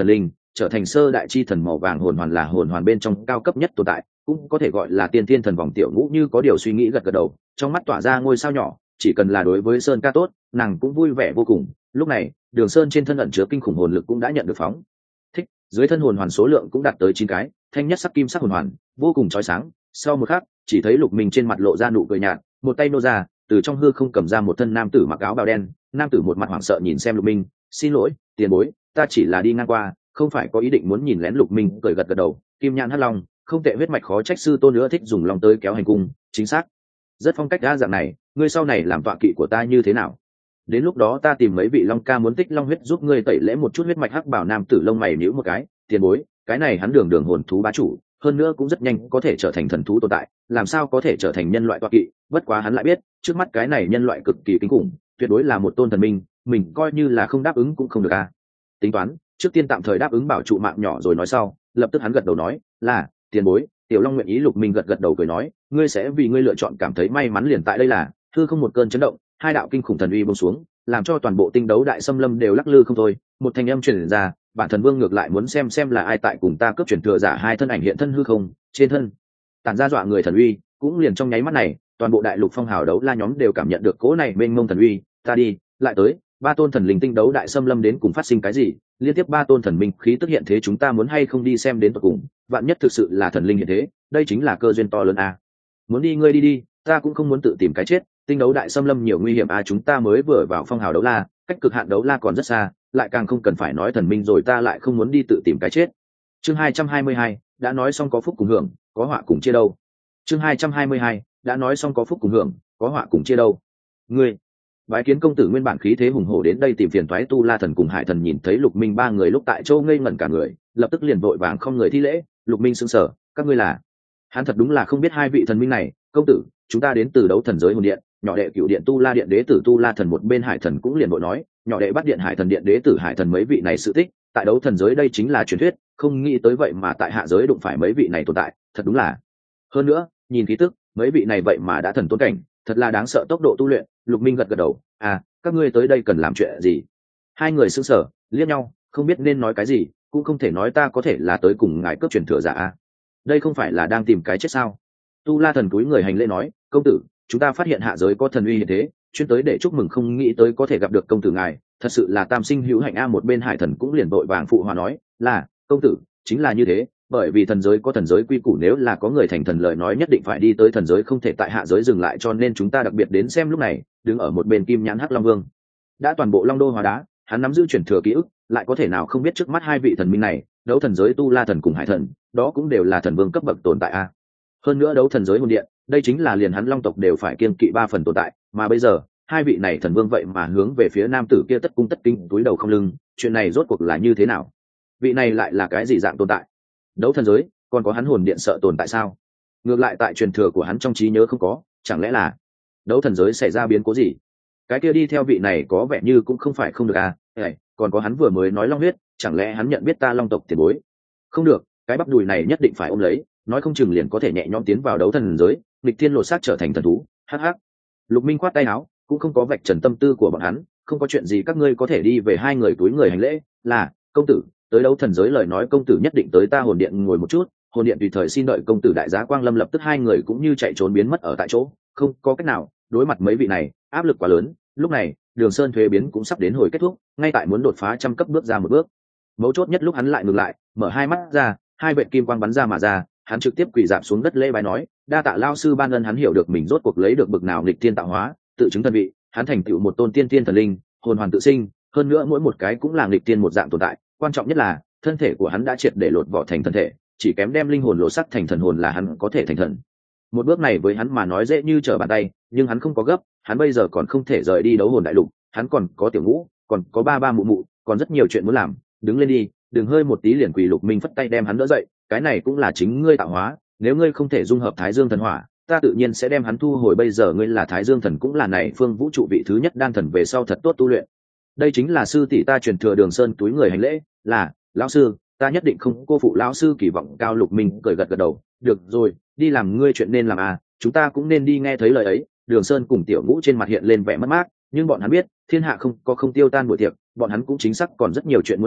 trở thành sơ đại chi thần màu vàng hồn hoàn là hồn hoàn bên trong cao cấp nhất tồn tại, cũng có thể gọi là tiên thiên thần vòng. Tiểu Ngũ như có điều suy nghĩ gật gật đầu, trong mắt tỏa ra ngôi sao nhỏ, chỉ cần là đối với Sơn ca tốt, nàng cũng vui vẻ vô cùng. Lúc này, Đường Sơn trên thân ẩn chứa kinh khủng hồn lực cũng đã nhận được phóng thích, dưới thân hồn hoàn số lượng cũng đạt tới chín cái, thanh nhất sắc kim sắc hồn hoàn, vô cùng chói sáng. Sau một khắc, chỉ thấy Lục Minh trên mặt lộ ra nụ cười nhạt, một tay nô ra, từ trong hư không cầm ra một thân nam tử mặc áo bào đen. Nam tử một mặt hoảng sợ nhìn xem Lục Minh, xin lỗi, tiền bối, ta chỉ là đi ngang qua, không phải có ý định muốn nhìn lén. Lục Minh cười gật gật đầu, kim nhãn hắc long, không tệ, huyết mạch khó trách sư tôn nữa thích dùng long tới kéo hành cung, chính xác, rất phong cách đa dạng này, ngươi sau này làm tọa kỵ của ta như thế nào? Đến lúc đó ta tìm mấy vị long ca muốn tích long huyết giúp ngươi tẩy lễ một chút huyết mạch. Hắc bảo nam tử lông mày nhíu một cái, tiền bối, cái này hắn đường đường hồn thú bá chủ, hơn nữa cũng rất nhanh có thể trở thành thần thú tồn tại, làm sao có thể trở thành nhân loại tọa kỵ? Bất quá hắn lại biết, trước mắt cái này nhân loại cực kỳ kinh khủng, tuyệt đối là một tôn thần minh, mình coi như là không đáp ứng cũng không được a. Tính toán, trước tiên tạm thời đáp ứng bảo trụ mạng nhỏ rồi nói sau. Lập tức hắn gật đầu nói, là tiền bối, tiểu long nguyện ý. Lục Minh gật gật đầu cười nói, ngươi sẽ vì ngươi lựa chọn cảm thấy may mắn. Liền tại đây là thư không một cơn chấn động, hai đạo kinh khủng thần uy buông xuống, làm cho toàn bộ tinh đấu đại xâm lâm đều lắc lư không thôi. Một thanh âm truyền ra, bản thần vương ngược lại muốn xem xem là ai tại cùng ta cướp truyền thừa giả. Hai thân ảnh hiện thân hư không, trên thân tản ra dọa người thần uy, cũng liền trong nháy mắt này, toàn bộ đại lục phong hào đấu la nhóm đều cảm nhận được cỗ này mênh mông thần uy. Ta đi, lại tới ba tôn thần linh, tinh đấu đại xâm lâm đến cùng phát sinh cái gì? Liên tiếp ba tôn thần minh khí tức hiện thế, chúng ta muốn hay không đi xem đến tận cùng? Vạn nhất thực sự là thần linh hiện thế, đây chính là cơ duyên to lớn a. Muốn đi ngươi đi đi, ta cũng không muốn tự tìm cái chết. Tinh đấu đại xâm lâm nhiều nguy hiểm a, chúng ta mới vừa vào phong hào đấu la, cách cực hạn đấu la còn rất xa, lại càng không cần phải nói thần minh rồi, ta lại không muốn đi tự tìm cái chết. Chương hai trăm hai mươi hai, đã nói xong có phúc cùng hưởng, có họa cùng chia đâu. Chương hai trăm hai mươi hai, đã nói xong có phúc cùng hưởng, có họa cùng chia đâu. Ngươi Bái kiến công tử. Nguyên bản khí thế hùng hổ đến đây tìm phiền toái Tu La thần cùng Hải thần nhìn thấy Lục Minh ba người lúc tại châu ngây ngẩn cả người, lập tức liền vội vàng không người thi lễ. Lục Minh sững sờ, các ngươi là? Hắn thật đúng là không biết hai vị thần minh này. Công tử, chúng ta đến từ đấu thần giới hồn điện, nhỏ đệ cựu điện Tu La điện đế tử Tu La thần. Một bên Hải thần cũng liền vội nói, nhỏ đệ bắt điện Hải thần điện đế tử Hải thần. Mấy vị này sự tích tại đấu thần giới đây chính là truyền thuyết, không nghĩ tới vậy mà tại hạ giới đụng phải mấy vị này tồn tại, thật đúng là. Hơn nữa, nhìn khí tức, mấy vị này vậy mà đã thần tôn cảnh, thật là đáng sợ tốc độ tu luyện. Lục Minh gật gật đầu, à, các ngươi tới đây cần làm chuyện gì? Hai người sững sờ liếc nhau, không biết nên nói cái gì, cũng không thể nói ta có thể là tới cùng ngài cướp truyền thừa giả à? Đây không phải là đang tìm cái chết sao? Tu La thần cúi người hành lễ nói, công tử, chúng ta phát hiện hạ giới có thần uy hiện thế, chuyên tới để chúc mừng, không nghĩ tới có thể gặp được công tử ngài, thật sự là tam sinh hữu hạnh a. Một bên Hải thần cũng liền vội vàng phụ hòa nói, là công tử, chính là như thế, bởi vì thần giới có thần giới quy củ, nếu là có người thành thần lời nói nhất định phải đi tới thần giới, không thể tại hạ giới dừng lại, cho nên chúng ta đặc biệt đến xem. Lúc này đứng ở một bên kim nhãn hắc long vương đã toàn bộ long đô hóa đá, hắn nắm giữ truyền thừa ký ức, lại có thể nào không biết trước mắt hai vị thần minh này, đấu thần giới Tu La thần cùng Hải thần, đó cũng đều là thần vương cấp bậc tồn tại a. Hơn nữa đấu thần giới hồn điện, đây chính là liền hắn long tộc đều phải kiêng kỵ ba phần tồn tại, mà bây giờ hai vị này thần vương vậy mà hướng về phía nam tử kia tất cung tất kính túi đầu không lưng, chuyện này rốt cuộc là như thế nào? Vị này lại là cái gì dạng tồn tại? Đấu thần giới còn có hắn hồn điện sợ tồn tại sao? Ngược lại tại truyền thừa của hắn trong trí nhớ không có, chẳng lẽ là đấu thần giới xảy ra biến cố gì? Cái kia đi theo vị này có vẻ như cũng không phải không được à? Ê, còn có hắn vừa mới nói long huyết, chẳng lẽ hắn nhận biết ta long tộc tiền bối? Không được, cái bắp đùi này nhất định phải ôm lấy, nói không chừng liền có thể nhẹ nhõm tiến vào đấu thần giới, nghịch thiên lột xác trở thành thần thú. Hắc hắc. Lục Minh khoát tay áo, cũng không có vạch trần tâm tư của bọn hắn, không có chuyện gì, các ngươi có thể đi về. Hai người túi người hành lễ, là công tử, tới đấu thần giới lời nói công tử nhất định tới ta hồn điện ngồi một chút. Hồn điện tùy thời xin đợi công tử. Đại giá quang lâm lập tức hai người cũng như chạy trốn biến mất ở tại chỗ, không có cách nào, đối mặt mấy vị này áp lực quá lớn. Lúc này Đường Sơn thuế biến cũng sắp đến hồi kết thúc, ngay tại muốn đột phá trăm cấp bước ra một bước, mấu chốt nhất lúc hắn lại ngừng lại, mở hai mắt ra, hai vệt kim quang bắn ra mà ra, hắn trực tiếp quỳ dạp xuống đất lễ bái nói, đa tạ lao sư ban ân. Hắn hiểu được mình rốt cuộc lấy được bực nào nghịch thiên tạo hóa, tự chứng thần vị, hắn thành tựu một tôn tiên tiên thần linh, hồn hoàn tự sinh, hơn nữa mỗi một cái cũng là nghịch tiên một dạng tồn tại. Quan trọng nhất là thân thể của hắn đã triệt để lột vỏ thành thân thể, chỉ kém đem linh hồn lột sắc thành thần hồn là hắn có thể thành thần. Một bước này với hắn mà nói dễ như trở bàn tay, nhưng hắn không có gấp, hắn bây giờ còn không thể rời đi đấu hồn đại lục, hắn còn có tiểu ngũ, còn có ba ba mụ mụ, còn rất nhiều chuyện muốn làm. Đứng lên đi, đừng hơi một tí liền quỳ. Lục Minh phất tay đem hắn đỡ dậy, cái này cũng là chính ngươi tạo hóa, nếu ngươi không thể dung hợp Thái Dương thần hỏa, ta tự nhiên sẽ đem hắn thu hồi. Bây giờ ngươi là Thái Dương thần, cũng là này phương vũ trụ vị thứ nhất đan thần, về sau thật tốt tu luyện. Đây chính là sư tỷ ta truyền thừa. Đường Sơn túi người hành lễ, là lão sư, ta nhất định không cô phụ lão sư kỳ vọng cao. Lục Minh cười gật gật đầu, được rồi, đi làm ngươi chuyện nên làm à, chúng ta cũng nên đi. Nghe thấy lời ấy, Đường Sơn cùng tiểu ngũ trên mặt hiện lên vẻ mất mát, nhưng bọn hắn biết thiên hạ không có không tiêu tan buổi tiệc, bọn hắn cũng chính xác còn rất nhiều chuyện muốn làm.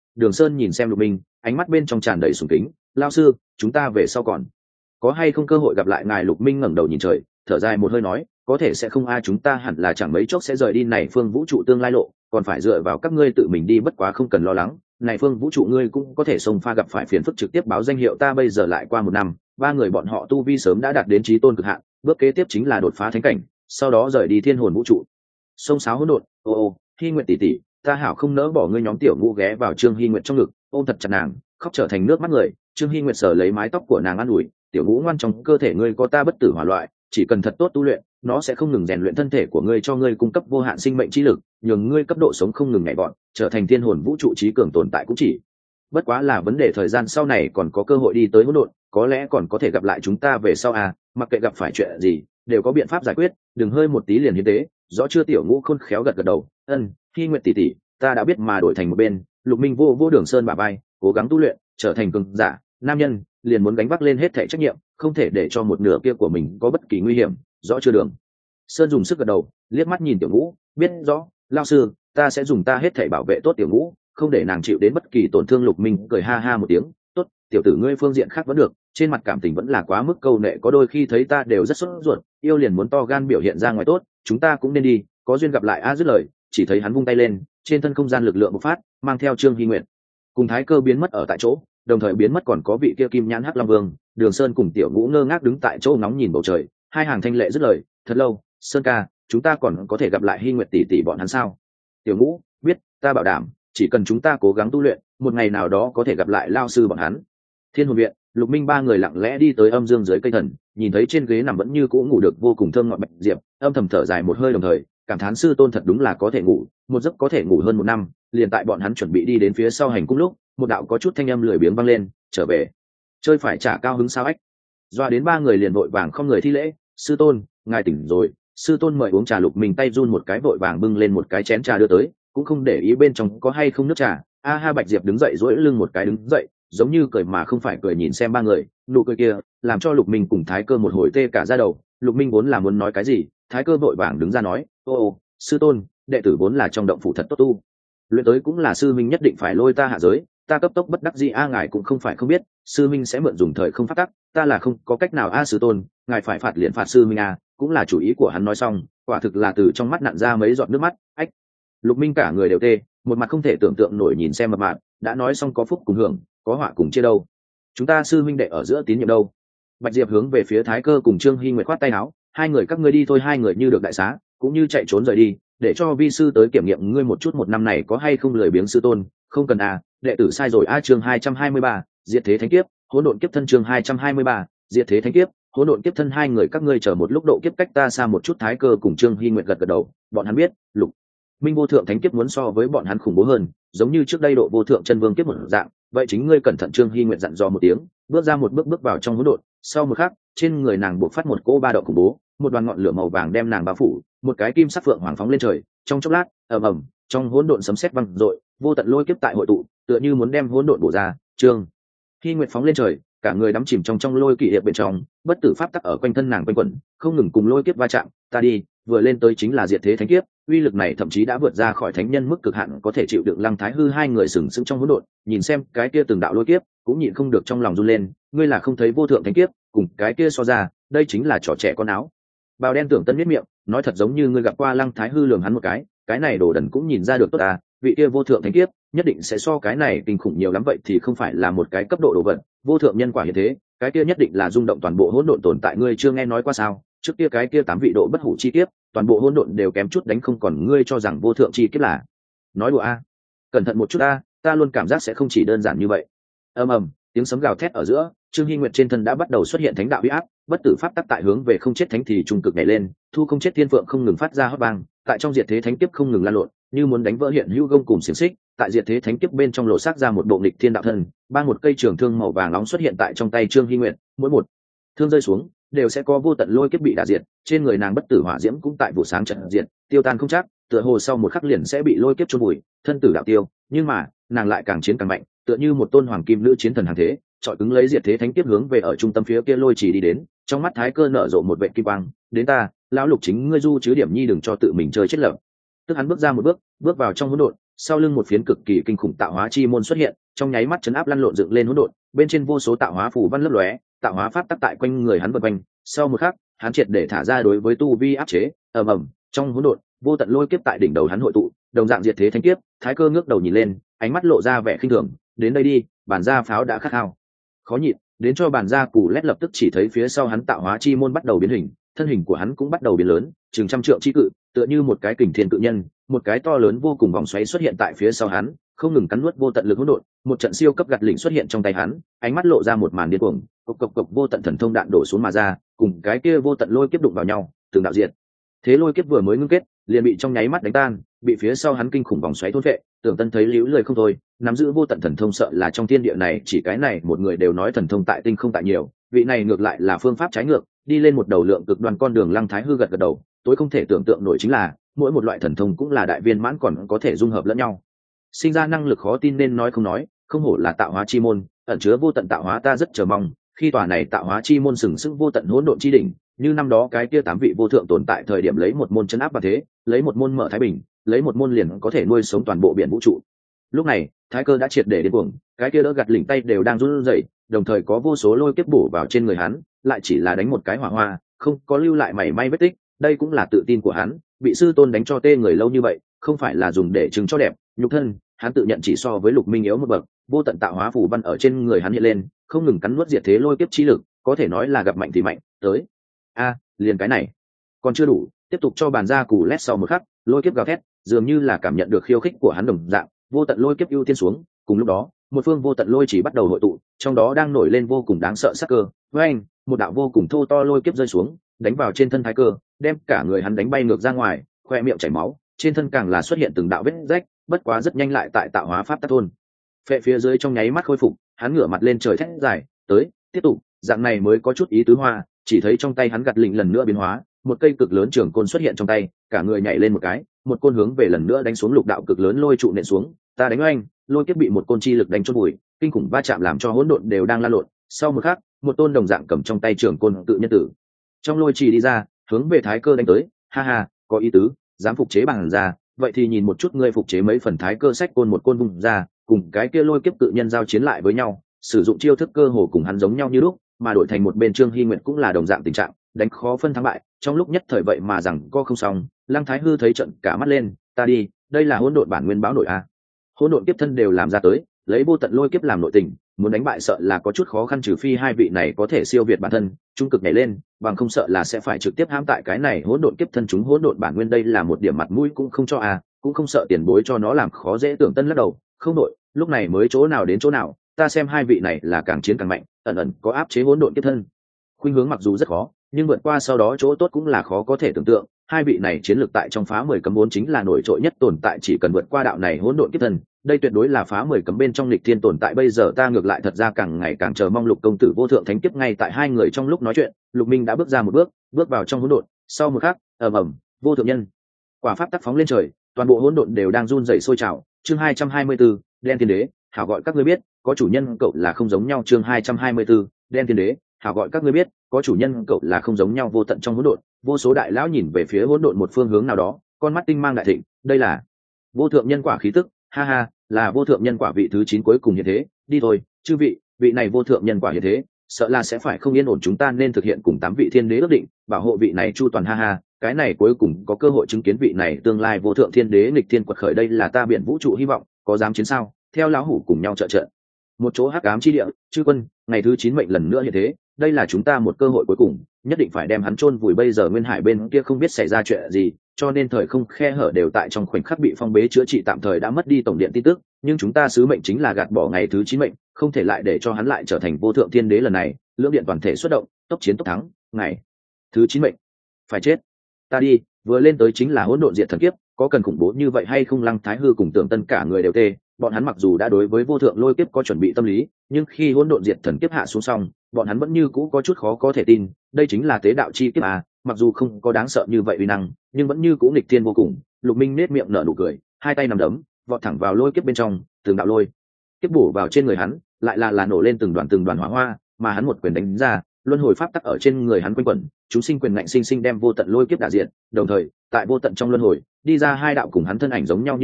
Đường Sơn nhìn xem Lục Minh, ánh mắt bên trong tràn đầy sùng kính. Lao sư, chúng ta về sau còn có hay không cơ hội gặp lại ngài? Lục Minh ngẩng đầu nhìn trời, thở dài một hơi nói, có thể sẽ không a, chúng ta hẳn là chẳng mấy chốc sẽ rời đi này phương vũ trụ tương lai lộ, còn phải dựa vào các ngươi tự mình đi, bất quá không cần lo lắng, này phương vũ trụ ngươi cũng có thể xông pha gặp phải phiền phức trực tiếp báo danh hiệu ta. Bây giờ lại qua một năm, ba người bọn họ tu vi sớm đã đạt đến chí tôn cực hạn, bước kế tiếp chính là đột phá thánh cảnh, sau đó rời đi thiên hồn vũ trụ. Sông sáo hỗn độn, ô ô, Hy Nguyệt tỷ tỷ, ta hảo không nỡ bỏ ngươi. Nhóm Tiểu Ngũ ghé vào Trương Hy Nguyệt trong ngực, ôm thật chặt nàng, khóc trở thành nước mắt người. Trương Hy Nguyệt sờ lấy mái tóc của nàng an ủi, Tiểu Ngũ ngoan, trong cơ thể ngươi có ta bất tử hỏa loại, chỉ cần thật tốt tu luyện, nó sẽ không ngừng rèn luyện thân thể của ngươi, cho ngươi cung cấp vô hạn sinh mệnh trí lực, nhường ngươi cấp độ sống không ngừng nhảy vọt, trở thành thiên hồn vũ trụ trí cường tồn tại. Cũng chỉ bất quá là vấn đề thời gian, sau này còn có cơ hội đi tới hỗn độn, có lẽ còn có thể gặp lại chúng ta về sau à, mặc kệ gặp phải chuyện gì đều có biện pháp giải quyết, đừng hơi một tí liền hiến tế, rõ chưa? Tiểu Ngũ khôn khéo gật gật đầu, ân, Hy Nguyệt tỷ tỷ, ta đã biết. Mà đổi thành một bên, Lục Minh vô vô Đường Sơn bả vai, cố gắng tu luyện, trở thành cường giả nam nhân, liền muốn gánh vác lên hết thảy trách nhiệm, không thể để cho một nửa kia của mình có bất kỳ nguy hiểm, rõ chưa? Đường Sơn dùng sức gật đầu, liếc mắt nhìn Tiểu Ngũ, biết rõ, lao sư, ta sẽ dùng ta hết thảy bảo vệ tốt Tiểu Ngũ, không để nàng chịu đến bất kỳ tổn thương. Lục Minh cười ha ha một tiếng, tốt, tiểu tử ngươi phương diện khác vẫn được, trên mặt cảm tình vẫn là quá mức câu nệ, có đôi khi thấy ta đều rất sốt ruột, yêu liền muốn to gan biểu hiện ra ngoài. Tốt, chúng ta cũng nên đi, có duyên gặp lại a. Dứt lời, chỉ thấy hắn vung tay lên, trên thân không gian lực lượng bộc phát, mang theo Trương Hy Nguyệt cùng Thái Cơ biến mất ở tại chỗ, đồng thời biến mất còn có vị kia kim nhãn hắc long vương. Đường Sơn cùng Tiểu Ngũ ngơ ngác đứng tại chỗ ngóng nhìn bầu trời, hai hàng thanh lệ dứt lời, thật lâu, Sơn ca, chúng ta còn có thể gặp lại Hy Nguyệt tỷ tỷ bọn hắn sao? Tiểu Ngũ, biết, ta bảo đảm, chỉ cần chúng ta cố gắng tu luyện, một ngày nào đó có thể gặp lại lao sư bọn hắn. Thiên Hồn viện, Lục Minh ba người lặng lẽ đi tới âm dương dưới cây thần, nhìn thấy trên ghế nằm vẫn như cũ ngủ được vô cùng thơm ngọt Bạch Diệp, âm thầm thở dài một hơi, đồng thời cảm thán sư tôn thật đúng là có thể ngủ, một giấc có thể ngủ hơn một năm. Liền tại bọn hắn chuẩn bị đi đến phía sau hành cung lúc, một đạo có chút thanh âm lười biếng vang lên, trở về chơi phải trả cao hứng sao ách. Doa đến ba người liền vội vàng không người thi lễ, sư tôn, ngài tỉnh rồi. Sư tôn mời uống trà. Lục Minh tay run một cái, vội vàng bưng lên một cái chén trà đưa tới, cũng không để ý bên trong có hay không nước trà. A ha. Bạch Diệp đứng dậy, duỗi lưng một cái đứng dậy, giống như cười mà không phải cười nhìn xem ba người, nụ cười kia làm cho Lục Minh cùng Thái Cơ một hồi tê cả da đầu. Lục Minh vốn là muốn nói cái gì, Thái Cơ vội vàng đứng ra nói, ô ô, sư tôn, đệ tử vốn là trong động phủ thật tốt tu luyện tới, cũng là sư minh nhất định phải lôi ta hạ giới, ta cấp tốc bất đắc dĩ a. Ngài cũng không phải không biết, sư minh sẽ mượn dùng thời không phát tắc, ta là không có cách nào a. Sư tôn, ngài phải phạt liền phạt sư minh a, cũng là chủ ý của hắn. Nói xong, quả thực là từ trong mắt nặn ra mấy giọt nước mắt. Ách. Lục Minh cả người đều tê, một mặt không thể tưởng tượng nổi nhìn xem mập mạp, đã nói xong có phúc cùng hưởng, có họa cùng chia đâu, chúng ta sư minh đệ ở giữa tín nhiệm đâu. Bạch Diệp hướng về phía Thái Cơ cùng Trương Hy Nguyệt khoát tay áo, hai người các ngươi đi thôi. Hai người như được đại xá, cũng như chạy trốn rời đi, để cho vi sư tới kiểm nghiệm ngươi một chút, một năm này có hay không lười biếng. Sư tôn, không cần à, đệ tử sai rồi a. Chương hai trăm hai mươi ba, diệt thế thánh kiếp, hỗn độn kiếp thân. Chương hai trăm hai mươi ba, diệt thế thánh kiếp, hỗn độn kiếp thân. Hai người các ngươi chờ một lúc, độ kiếp cách ta xa một chút. Thái Cơ cùng Trương Hy Nguyệt gật gật đầu, bọn hắn biết Lục Minh vô thượng thánh kiếp muốn so với bọn hắn khủng bố hơn, giống như trước đây độ vô thượng chân vương kiếp một dạng. Vậy chính ngươi cẩn thận. Trương Hy Nguyệt dặn dò một tiếng, bước ra một bước bước vào trong hỗn độn. Sau một khắc, trên người nàng buộc phát một cỗ ba động khủng bố, một đoàn ngọn lửa màu vàng đem nàng bao phủ, một cái kim sắc phượng hoàng phóng lên trời. Trong chốc lát, ầm ầm, trong hỗn độn sấm sét vang dội, vô tận lôi kiếp tại hội tụ, tựa như muốn đem hỗn độn bổ ra. Trương Hy Nguyệt phóng lên trời, cả người đắm chìm trong trong lôi kỷ hiệp bên trong, bất tử pháp tắc ở quanh thân nàng quanh quẩn, không ngừng cùng lôi kiếp va chạm. Ta đi, vừa lên tới chính là diệt thế thánh kiếp, uy lực này thậm chí đã vượt ra khỏi thánh nhân mức cực hạn có thể chịu đựng. Lăng Thái Hư hai người sừng sững trong hỗn độn, nhìn xem cái kia từng đạo lôi kiếp, cũng nhịn không được trong lòng run lên. Ngươi là không thấy vô thượng thánh kiếp, cùng cái kia so ra, đây chính là trò trẻ con áo. Bào đen Tưởng Tân miết miệng, nói thật giống như ngươi gặp qua. Lăng Thái Hư lườm hắn một cái, cái này đồ đần cũng nhìn ra được tốt à, vị kia vô thượng thánh kiếp nhất định sẽ so cái này kinh khủng nhiều lắm. Vậy thì không phải là một cái cấp độ đồ vật, vô thượng nhân quả như thế, cái kia nhất định là rung động toàn bộ hỗn độn tồn tại. Ngươi chưa nghe nói qua sao? Trước kia cái kia tám vị độ bất hủ chi kiếp, toàn bộ hỗn độn đều kém chút đánh không còn, ngươi cho rằng vô thượng chi kiếp là nói đùa a? Cẩn thận một chút a, ta luôn cảm giác sẽ không chỉ đơn giản như vậy. Ầm ầm, tiếng sấm gào thét ở giữa, Trương Hy Nguyệt trên thân đã bắt đầu xuất hiện thánh đạo uy áp, bất tử pháp tắc tại hướng về không chết thánh thì trung cực nhảy lên, thu không chết thiên phượng không ngừng phát ra hót vang, tại trong diệt thế thánh kiếp không ngừng lan lộn, như muốn đánh vỡ hiện hữu gông cùng xiềng xích. Tại diệt thế thánh kiếp bên trong lộ xác ra một bộ nghịch thiên đạo thân, ba một cây trường thương màu vàng nóng xuất hiện tại trong tay Trương Hy Nguyệt, mỗi một thương rơi xuống đều sẽ có vô tận lôi kiếp bị đả diệt. Trên người nàng bất tử hỏa diễm cũng tại vụ sáng trận diệt, tiêu tan không chắc, tựa hồ sau một khắc liền sẽ bị lôi kiếp chôn vùi, thân tử đạo tiêu. Nhưng mà nàng lại càng chiến càng mạnh, tựa như một tôn hoàng kim nữ chiến thần hàng thế, trọi cứng lấy diệt thế thánh kiếp hướng về ở trung tâm phía kia lôi chỉ đi đến. Trong mắt Thái Cơ nở rộ một vệ kim quang, đến ta, lão Lục chính ngươi du chứ điểm nhi, đừng cho tự mình chơi chết lở. Tức hắn bước ra một bước, bước vào trong hỗn độn, sau lưng một phiến cực kỳ kinh khủng tạo hóa chi môn xuất hiện, trong nháy mắt chấn áp lăn lộn dựng lên hỗn độn, bên trên vô số tạo hóa phù văn lấp lóe, tạo hóa pháp tắc tại quanh người hắn vần quanh. Sau một khắc, hắn triệt để thả ra đối với tu vi áp chế, ầm ầm, trong hỗn độn, vô tận lôi kiếp tại đỉnh đầu hắn hội tụ, đồng dạng diệt thế thánh kiếp. Thái Cơ ngước đầu nhìn lên, ánh mắt lộ ra vẻ khinh thường, đến đây đi, bản gia pháo đã khát khao. Khó nhịn, đến cho bản gia cù lét lập tức chỉ thấy phía sau hắn tạo hóa chi môn bắt đầu biến hình, thân hình của hắn cũng bắt đầu biến lớn, chừng trăm trượng chi cự, tựa như một cái kình thiên cự nhân, một cái to lớn vô cùng vòng xoáy xuất hiện tại phía sau hắn, không ngừng cắn nuốt vô tận lực hỗn độn. Một trận siêu cấp gạt lỉnh xuất hiện trong tay hắn, ánh mắt lộ ra một màn điên cuồng, cộc cộc cộc vô tận thần thông đạn đổ xuống mà ra, cùng cái kia vô tận lôi kiếp đụng vào nhau, từng đạo diệt. Thế lôi kiếp vừa mới ngưng kết, liền bị trong nháy mắt đánh tan, bị phía sau hắn kinh khủng vòng xoáy thôn phệ. Tưởng Tân thấy liễu lời không thôi, nắm giữ vô tận thần thông sợ là trong thiên địa này chỉ cái này một người đều nói thần thông tại tinh không tại nhiều, vị này ngược lại là phương pháp trái ngược, đi lên một đầu lượng cực đoan con đường. Lăng Thái Hư gật gật đầu, tối không thể tưởng tượng nổi chính là mỗi một loại thần thông cũng là đại viên mãn còn có thể dung hợp lẫn nhau, sinh ra năng lực khó tin nên nói không nói, không hổ là tạo hóa chi môn, ẩn chứa vô tận tạo hóa. Ta rất chờ mong khi tòa này tạo hóa chi môn sừng sững vô tận hỗn độn chi đỉnh, như năm đó cái kia tám vị vô thượng tồn tại thời điểm lấy một môn chấn áp và thế, lấy một môn mở thái bình, lấy một môn liền có thể nuôi sống toàn bộ biển vũ trụ. Lúc này Thái Cơ đã triệt để điên cuồng, cái kia đỡ gạt lỉnh tay đều đang run rẩy, đồng thời có vô số lôi kiếp bổ vào trên người hắn, lại chỉ là đánh một cái hỏa hoa, không có lưu lại mảy may vết tích. Đây cũng là tự tin của hắn, bị sư tôn đánh cho tê người lâu như vậy, không phải là dùng để chứng cho đẹp nhục thân, hắn tự nhận chỉ so với Lục Minh yếu một bậc. Vô tận tạo hóa phù văn ở trên người hắn hiện lên, không ngừng cắn nuốt diệt thế lôi kiếp chi lực, có thể nói là gặp mạnh thì mạnh. Tới a, liền cái này còn chưa đủ, tiếp tục cho bàn ra cù lét. Sau một khắc, lôi kiếp gào thét, dường như là cảm nhận được khiêu khích của hắn đồng dạng, vô tận lôi kiếp ưu tiên xuống. Cùng lúc đó, một phương vô tận lôi chỉ bắt đầu hội tụ, trong đó đang nổi lên vô cùng đáng sợ sắc cơ. Với anh, một đạo vô cùng thô to lôi kiếp rơi xuống, đánh vào trên thân Thái Cơ, đem cả người hắn đánh bay ngược ra ngoài, khoe miệng chảy máu, trên thân càng là xuất hiện từng đạo vết rách, bất quá rất nhanh lại tại tạo hóa pháp tắc thôn phệ phía dưới trong nháy mắt khôi phục. Hắn ngửa mặt lên trời thét dài, tới, tiếp tục, dạng này mới có chút ý tứ hoa. Chỉ thấy trong tay hắn gạt lỉnh lần nữa biến hóa, một cây cực lớn trường côn xuất hiện trong tay, cả người nhảy lên một cái, một côn hướng về lần nữa đánh xuống lục đạo cực lớn lôi trụ nện xuống. Ta đánh oanh, lôi kiếp bị một côn chi lực đánh chôn bụi, kinh khủng va chạm làm cho hỗn độn đều đang lan lộn. Sau một khắc, một tôn đồng dạng cầm trong tay trường côn tự nhân tử trong lôi trì đi ra, hướng về Thái Cơ đánh tới. Ha ha, có ý tứ, dám phục chế bằng ra, vậy thì nhìn một chút ngươi phục chế mấy phần. Thái Cơ xách côn một côn vùng ra, cùng cái kia lôi kiếp tự nhân giao chiến lại với nhau, sử dụng chiêu thức cơ hồ cùng hắn giống nhau như lúc, mà đổi thành một bên Trương Hy Nguyệt cũng là đồng dạng tình trạng, đánh khó phân thắng bại. Trong lúc nhất thời vậy mà rằng co không xong. Lăng Thái Hư thấy trận cả mắt lên, ta đi, đây là hỗn độn bản nguyên báo nội a, hỗn độn kiếp thân đều làm ra tới, lấy vô tận lôi kiếp làm nội tình, muốn đánh bại sợ là có chút khó khăn, trừ phi hai vị này có thể siêu việt bản thân, trung cực nhảy lên, bằng không sợ là sẽ phải trực tiếp hãm tại cái này hỗn độn kiếp thân chúng hỗn độn bản nguyên. Đây là một điểm mặt mũi cũng không cho à, cũng không sợ tiền bối cho nó làm khó dễ. Tưởng Tân lắc đầu, không đội, lúc này mới chỗ nào đến chỗ nào, ta xem hai vị này là càng chiến càng mạnh, ẩn ẩn có áp chế hỗn độn kiếp thân khuynh hướng, mặc dù rất khó, nhưng vượt qua sau đó chỗ tốt cũng là khó có thể tưởng tượng. Hai vị này chiến lược tại trong phá mười cấm vốn chính là nổi trội nhất tồn tại, chỉ cần vượt qua đạo này hỗn độn kiếp thân, đây tuyệt đối là phá mười cấm bên trong lịch thiên tồn tại. Bây giờ ta ngược lại thật ra càng ngày càng chờ mong Lục công tử vô thượng thánh kiếp. Ngay tại hai người trong lúc nói chuyện, Lục Minh đã bước ra một bước, bước vào trong hỗn độn. Sau một khắc, ầm ầm, vô thượng nhân quả pháp tắc phóng lên trời, toàn bộ hỗn độn đều đang run rẩy sôi trào. Chương hai trăm hai mươi bốn, đen thiên đế, hảo gọi các ngươi biết, có chủ nhân cậu là không giống nhau. Chương hai trăm hai mươi bốn, đen thiên đế, hảo gọi các ngươi biết, có chủ nhân cậu là không giống nhau. Vô tận trong hỗn độn, vô số đại lão nhìn về phía hỗn độn một phương hướng nào đó, con mắt tinh mang đại thịnh. Đây là vô thượng nhân quả khí tức, ha ha, là vô thượng nhân quả vị thứ chín cuối cùng như thế. Đi thôi, chư vị, vị này vô thượng nhân quả như thế, sợ là sẽ phải không yên ổn. Chúng ta nên thực hiện cùng tám vị thiên đế ước định, bảo hộ vị này chu toàn. Ha ha, cái này cuối cùng có cơ hội chứng kiến vị này tương lai vô thượng thiên đế nghịch thiên quật khởi. Đây là ta biển vũ trụ hy vọng, có dám chiến sao? Theo lão hủ cùng nhau trợ trận một chỗ hắc ám chi địa. Chư quân, ngày thứ chín mệnh lần nữa như thế, đây là chúng ta một cơ hội cuối cùng, nhất định phải đem hắn chôn vùi. Bây giờ Nguyên Hải bên kia không biết xảy ra chuyện gì, cho nên thời không khe hở đều tại trong khoảnh khắc bị phong bế chữa trị, tạm thời đã mất đi tổng điện tin tức. Nhưng chúng ta sứ mệnh chính là gạt bỏ ngày thứ chín mệnh, không thể lại để cho hắn lại trở thành vô thượng thiên đế. Lần này lưỡng điện toàn thể xuất động, tốc chiến tốc thắng. Ngày thứ chín mệnh phải chết. Ta đi, vừa lên tới chính là hỗn độn diệt thần kiếp, có cần khủng bố như vậy hay không? Lăng Thái Hư cùng Tưởng Tân cả người đều tê. Bọn hắn mặc dù đã đối với vô thượng lôi kiếp có chuẩn bị tâm lý, nhưng khi hỗn độn diệt thần kiếp hạ xuống xong, bọn hắn vẫn như cũ có chút khó có thể tin. Đây chính là tế đạo chi kiếp à, mặc dù không có đáng sợ như vậy uy năng, nhưng vẫn như cũ nghịch thiên vô cùng. Lục Minh nét miệng nở nụ cười, hai tay nắm đấm, vọt thẳng vào lôi kiếp bên trong, từng đạo lôi kiếp bổ vào trên người hắn, lại là là nổ lên từng đoàn từng đoàn hỏa hoa, mà hắn một quyền đánh ra, luân hồi pháp tắc ở trên người hắn quanh quẩn, chúng sinh quyền ngạnh sinh sinh đem vô tận lôi kiếp đả diện. Đồng thời, tại vô tận trong luân hồi, đi ra hai đạo cùng hắn thân ảnh giống nhau như lúc,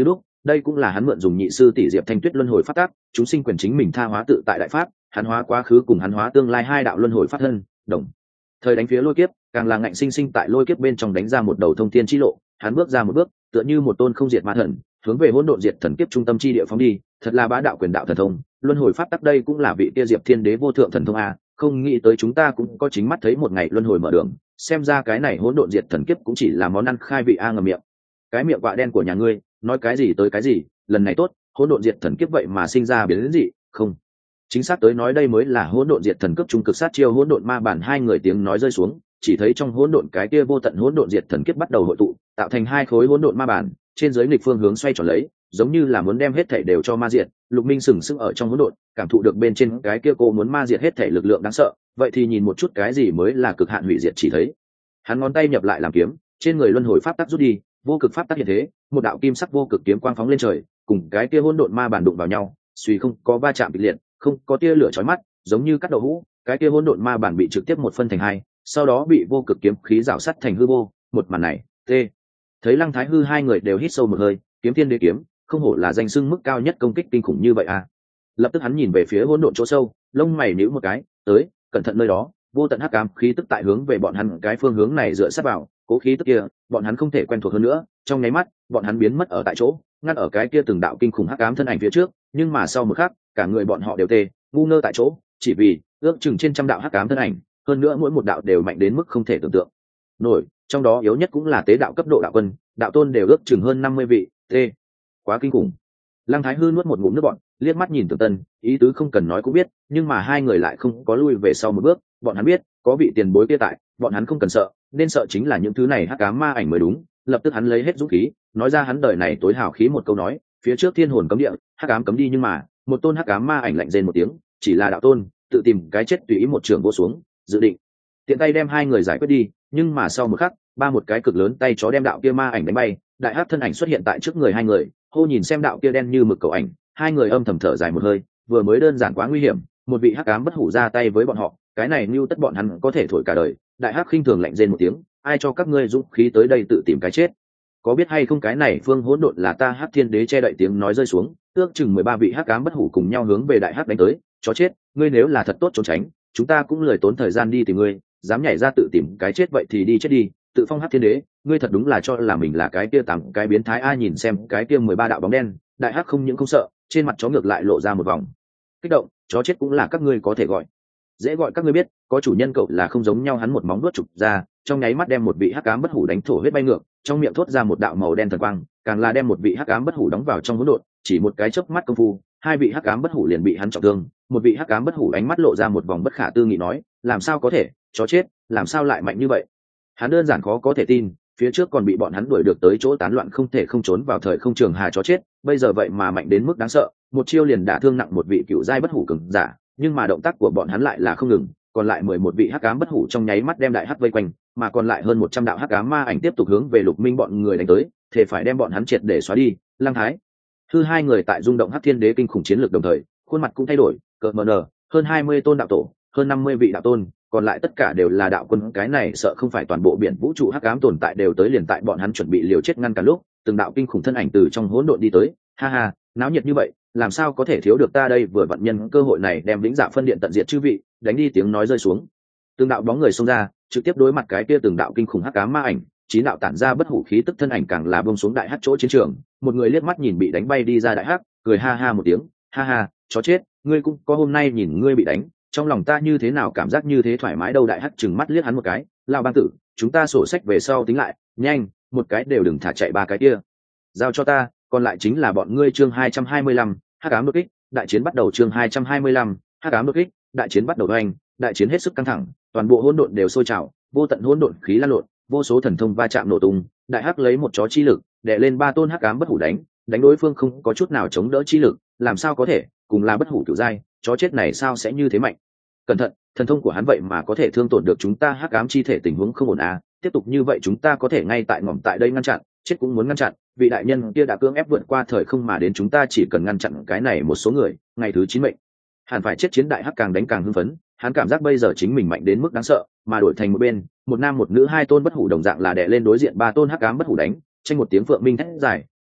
đây cũng là hắn mượn dùng nhị sư tỷ Diệp Thanh Tuyết luân hồi pháp tắc, chúng sinh quyền chính mình tha hóa tự tại đại pháp, hắn hóa quá khứ cùng hắn hóa tương lai hai đạo luân hồi pháp thân, đồng thời đánh phía lôi kiếp, càng là ngạnh sinh sinh tại lôi kiếp bên trong đánh ra một đầu thông thiên chi lộ, hắn bước ra một bước, tựa như một tôn không diệt ma thần, hướng về hỗn độn diệt thần kiếp trung tâm chi địa phóng đi, thật là bá đạo quyền đạo thần thông, luân hồi pháp tắc đây cũng là vị kia Diệp Thiên Đế vô thượng thần thông a, không nghĩ tới chúng ta cũng có chính mắt thấy một ngày luân hồi mở đường, xem ra cái này hỗn độn diệt thần kiếp cũng chỉ là món ăn khai vị a ngậm miệng. Cái miệng quạ đen của nhà ngươi, nói cái gì tới cái gì, lần này tốt, hỗn độn diệt thần kiếp vậy mà sinh ra biến gì, không. Chính xác tới nói đây mới là hỗn độn diệt thần cấp trung cực sát chiêu hỗn độn ma bản hai người tiếng nói rơi xuống, chỉ thấy trong hỗn độn cái kia vô tận hỗn độn diệt thần kiếp bắt đầu hội tụ, tạo thành hai khối hỗn độn ma bản, trên dưới nghịch phương hướng xoay tròn lấy, giống như là muốn đem hết thảy đều cho ma diệt. Lục Minh sừng sững ở trong hỗn độn, cảm thụ được bên trên cái kia cô muốn ma diệt hết thảy lực lượng đáng sợ, vậy thì nhìn một chút cái gì mới là cực hạn hủy diệt chỉ thấy. Hắn ngón tay nhập lại làm kiếm, trên người luân hồi pháp tắc rút đi, vô cực pháp tắc hiện thế, một đạo kim sắc vô cực kiếm quang phóng lên trời, cùng cái kia hỗn độn ma bản đụng vào nhau, suy không có va chạm kịch liệt, không có tia lửa chói mắt, giống như cắt đậu hũ, cái kia hỗn độn ma bản bị trực tiếp một phân thành hai, sau đó bị vô cực kiếm khí rào sắt thành hư vô. Một màn này, tê. Thấy Lăng Thái Hư hai người đều hít sâu một hơi, kiếm thiên đế kiếm, không hổ là danh xưng mức cao nhất công kích kinh khủng như vậy à. Lập tức hắn nhìn về phía hỗn độn chỗ sâu, lông mày nhíu một cái, tới, cẩn thận nơi đó, vô tận hắc ám khí tức tại hướng về bọn hắn cái phương hướng này dựa sát vào, cố khí tức kia, bọn hắn không thể quen thuộc hơn nữa, trong nháy mắt, bọn hắn biến mất ở tại chỗ, ngăn ở cái kia từng đạo kinh khủng hắc ám thân ảnh phía trước, nhưng mà sau một khắc, cả người bọn họ đều tê, ngu ngơ tại chỗ, chỉ vì ước chừng trên trăm đạo hắc ám thân ảnh, hơn nữa mỗi một đạo đều mạnh đến mức không thể tưởng tượng nổi, trong đó yếu nhất cũng là tế đạo cấp độ đạo quân, đạo tôn đều ước chừng hơn năm mươi vị, tê, quá kinh khủng. Lăng Thái Hư nuốt một ngụm nước bọt, liếc mắt nhìn Tưởng Tân, ý tứ không cần nói cũng biết, nhưng mà hai người lại không có lui về sau một bước, bọn hắn biết, có vị tiền bối kia tại, bọn hắn không cần sợ, nên sợ chính là những thứ này hắc ám ma ảnh mới đúng. Lập tức hắn lấy hết dũng khí, nói ra hắn đời này tối hào khí một câu nói, phía trước thiên hồn cấm địa, hắc ám cấm đi, nhưng mà, một tôn hắc ám ma ảnh lạnh rên một tiếng, chỉ là đạo tôn, tự tìm cái chết tùy ý một trường vô xuống, dự định tiện tay đem hai người giải quyết đi, nhưng mà sau một khắc, ba một cái cực lớn tay chó đem đạo kia ma ảnh đánh bay, đại hắc thân ảnh xuất hiện tại trước người hai người, hô nhìn xem đạo kia đen như mực cầu ảnh, hai người âm thầm thở dài một hơi, vừa mới đơn giản quá nguy hiểm, một vị hắc ám bất hủ ra tay với bọn họ, cái này như tất bọn hắn có thể thổi cả đời. Đại hắc khinh thường lạnh rên một tiếng, ai cho các ngươi dũng khí tới đây tự tìm cái chết, có biết hay không cái này phương hỗn độn là ta Hắc Thiên Đế che đậy. Tiếng nói rơi xuống, ước chừng mười ba vị hắc ám bất hủ cùng nhau hướng về đại hắc đánh tới. Chó chết, ngươi nếu là thật tốt trốn tránh, chúng ta cũng lười tốn thời gian đi tìm ngươi, dám nhảy ra tự tìm cái chết vậy thì đi chết đi, tự phong Hắc Thiên Đế, ngươi thật đúng là cho là mình là cái kia tặng cái biến thái. Ai nhìn xem cái kia mười ba đạo bóng đen, đại hắc không những không sợ, trên mặt chó ngược lại lộ ra một vòng kích động. Chó chết cũng là các ngươi có thể gọi, dễ gọi các ngươi biết, có chủ nhân cậu là không giống nhau. Hắn một móng vuốt chụp ra, trong nháy mắt đem một vị hắc ám bất hủ đánh thổ huyết bay ngược, trong miệng thốt ra một đạo màu đen thần quang, càng là đem một vị hắc ám bất hủ đóng vào trong hỗn độn. Chỉ một cái chớp mắt công phu, hai vị hắc ám bất hủ liền bị hắn trọng thương. Một vị hắc ám bất hủ ánh mắt lộ ra một vòng bất khả tư nghị, nói: làm sao có thể, chó chết, làm sao lại mạnh như vậy? Hắn đơn giản khó có thể tin, phía trước còn bị bọn hắn đuổi được tới chỗ tán loạn không thể không trốn vào thời không trường hà chó chết, bây giờ vậy mà mạnh đến mức đáng sợ, một chiêu liền đả thương nặng một vị cựu giai bất hủ cường giả. Nhưng mà động tác của bọn hắn lại là không ngừng, còn lại mười một vị hắc ám bất hủ trong nháy mắt đem đại hắc vây quanh, mà còn lại hơn một trăm đạo hắc ám ma ảnh tiếp tục hướng về Lục Minh bọn người đánh tới, thể phải đem bọn hắn triệt để xóa đi. Lăng Thái Hư hai người tại rung động Hắc Thiên Đế kinh khủng chiến lược đồng thời, khuôn mặt cũng thay đổi, cợt mờ nở, hơn hai mươi tôn đạo tổ, hơn năm mươi vị đạo tôn, còn lại tất cả đều là đạo quân. Cái này sợ không phải toàn bộ biển vũ trụ hắc ám tồn tại đều tới liền tại bọn hắn chuẩn bị liều chết ngăn cả lúc, từng đạo kinh khủng thân ảnh từ trong hỗn độn đi tới. Ha ha, náo nhiệt như vậy, làm sao có thể thiếu được ta đây vừa vận nhân cơ hội này đem vĩnh dạ phân điện tận diệt chư vị, đánh đi. Tiếng nói rơi xuống, từng đạo bóng người xông ra, trực tiếp đối mặt cái kia từng đạo kinh khủng hắc ám ma ảnh. Chín đạo tản ra bất hủ khí tức thân ảnh càng là buông xuống đại hắc chỗ chiến trường. Một người liếc mắt nhìn bị đánh bay đi ra đại hắc, cười ha ha một tiếng, ha ha, chó chết, ngươi cũng có hôm nay. Nhìn ngươi bị đánh, trong lòng ta như thế nào cảm giác như thế thoải mái đâu. Đại hắc chừng mắt liếc hắn một cái, lao bang tử, chúng ta sổ sách về sau tính lại, nhanh, một cái đều đừng thả chạy, ba cái kia giao cho ta, còn lại chính là bọn ngươi. Chương hai trăm hai mươi lăm, hắc ám đột kích, đại chiến bắt đầu. Chương hai trăm hai mươi lăm, hắc ám đột kích, đại chiến bắt đầu. Oanh, đại chiến hết sức căng thẳng, toàn bộ hỗn độn đều sôi trào, vô tận hỗn độn khí lan lộn, vô số thần thông va chạm nổ tung. Đại hắc lấy một chó chi lực đè lên ba tôn hắc ám bất hủ đánh, đánh đối phương không có chút nào chống đỡ chi lực, làm sao có thể, cùng là bất hủ cửu giai, chó chết này sao sẽ như thế mạnh? Cẩn thận, thần thông của hắn vậy mà có thể thương tổn được chúng ta hắc ám chi thể, tình huống không ổn à, tiếp tục như vậy chúng ta có thể ngay tại ngỏm tại đây ngăn chặn, chết cũng muốn ngăn chặn. Vị đại nhân kia đã cưỡng ép vượt qua thời không mà đến, chúng ta chỉ cần ngăn chặn cái này một số người, ngày thứ chín mệnh hẳn phải chết. Chiến đại hắc càng đánh càng hưng phấn, hắn cảm giác bây giờ chính mình mạnh đến mức đáng sợ, mà đổi thành một bên, một nam một nữ hai tôn bất hủ đồng dạng là đè lên đối diện ba tôn hắc ám bất hủ đánh, tranh một tiếng phượng minh thét dài,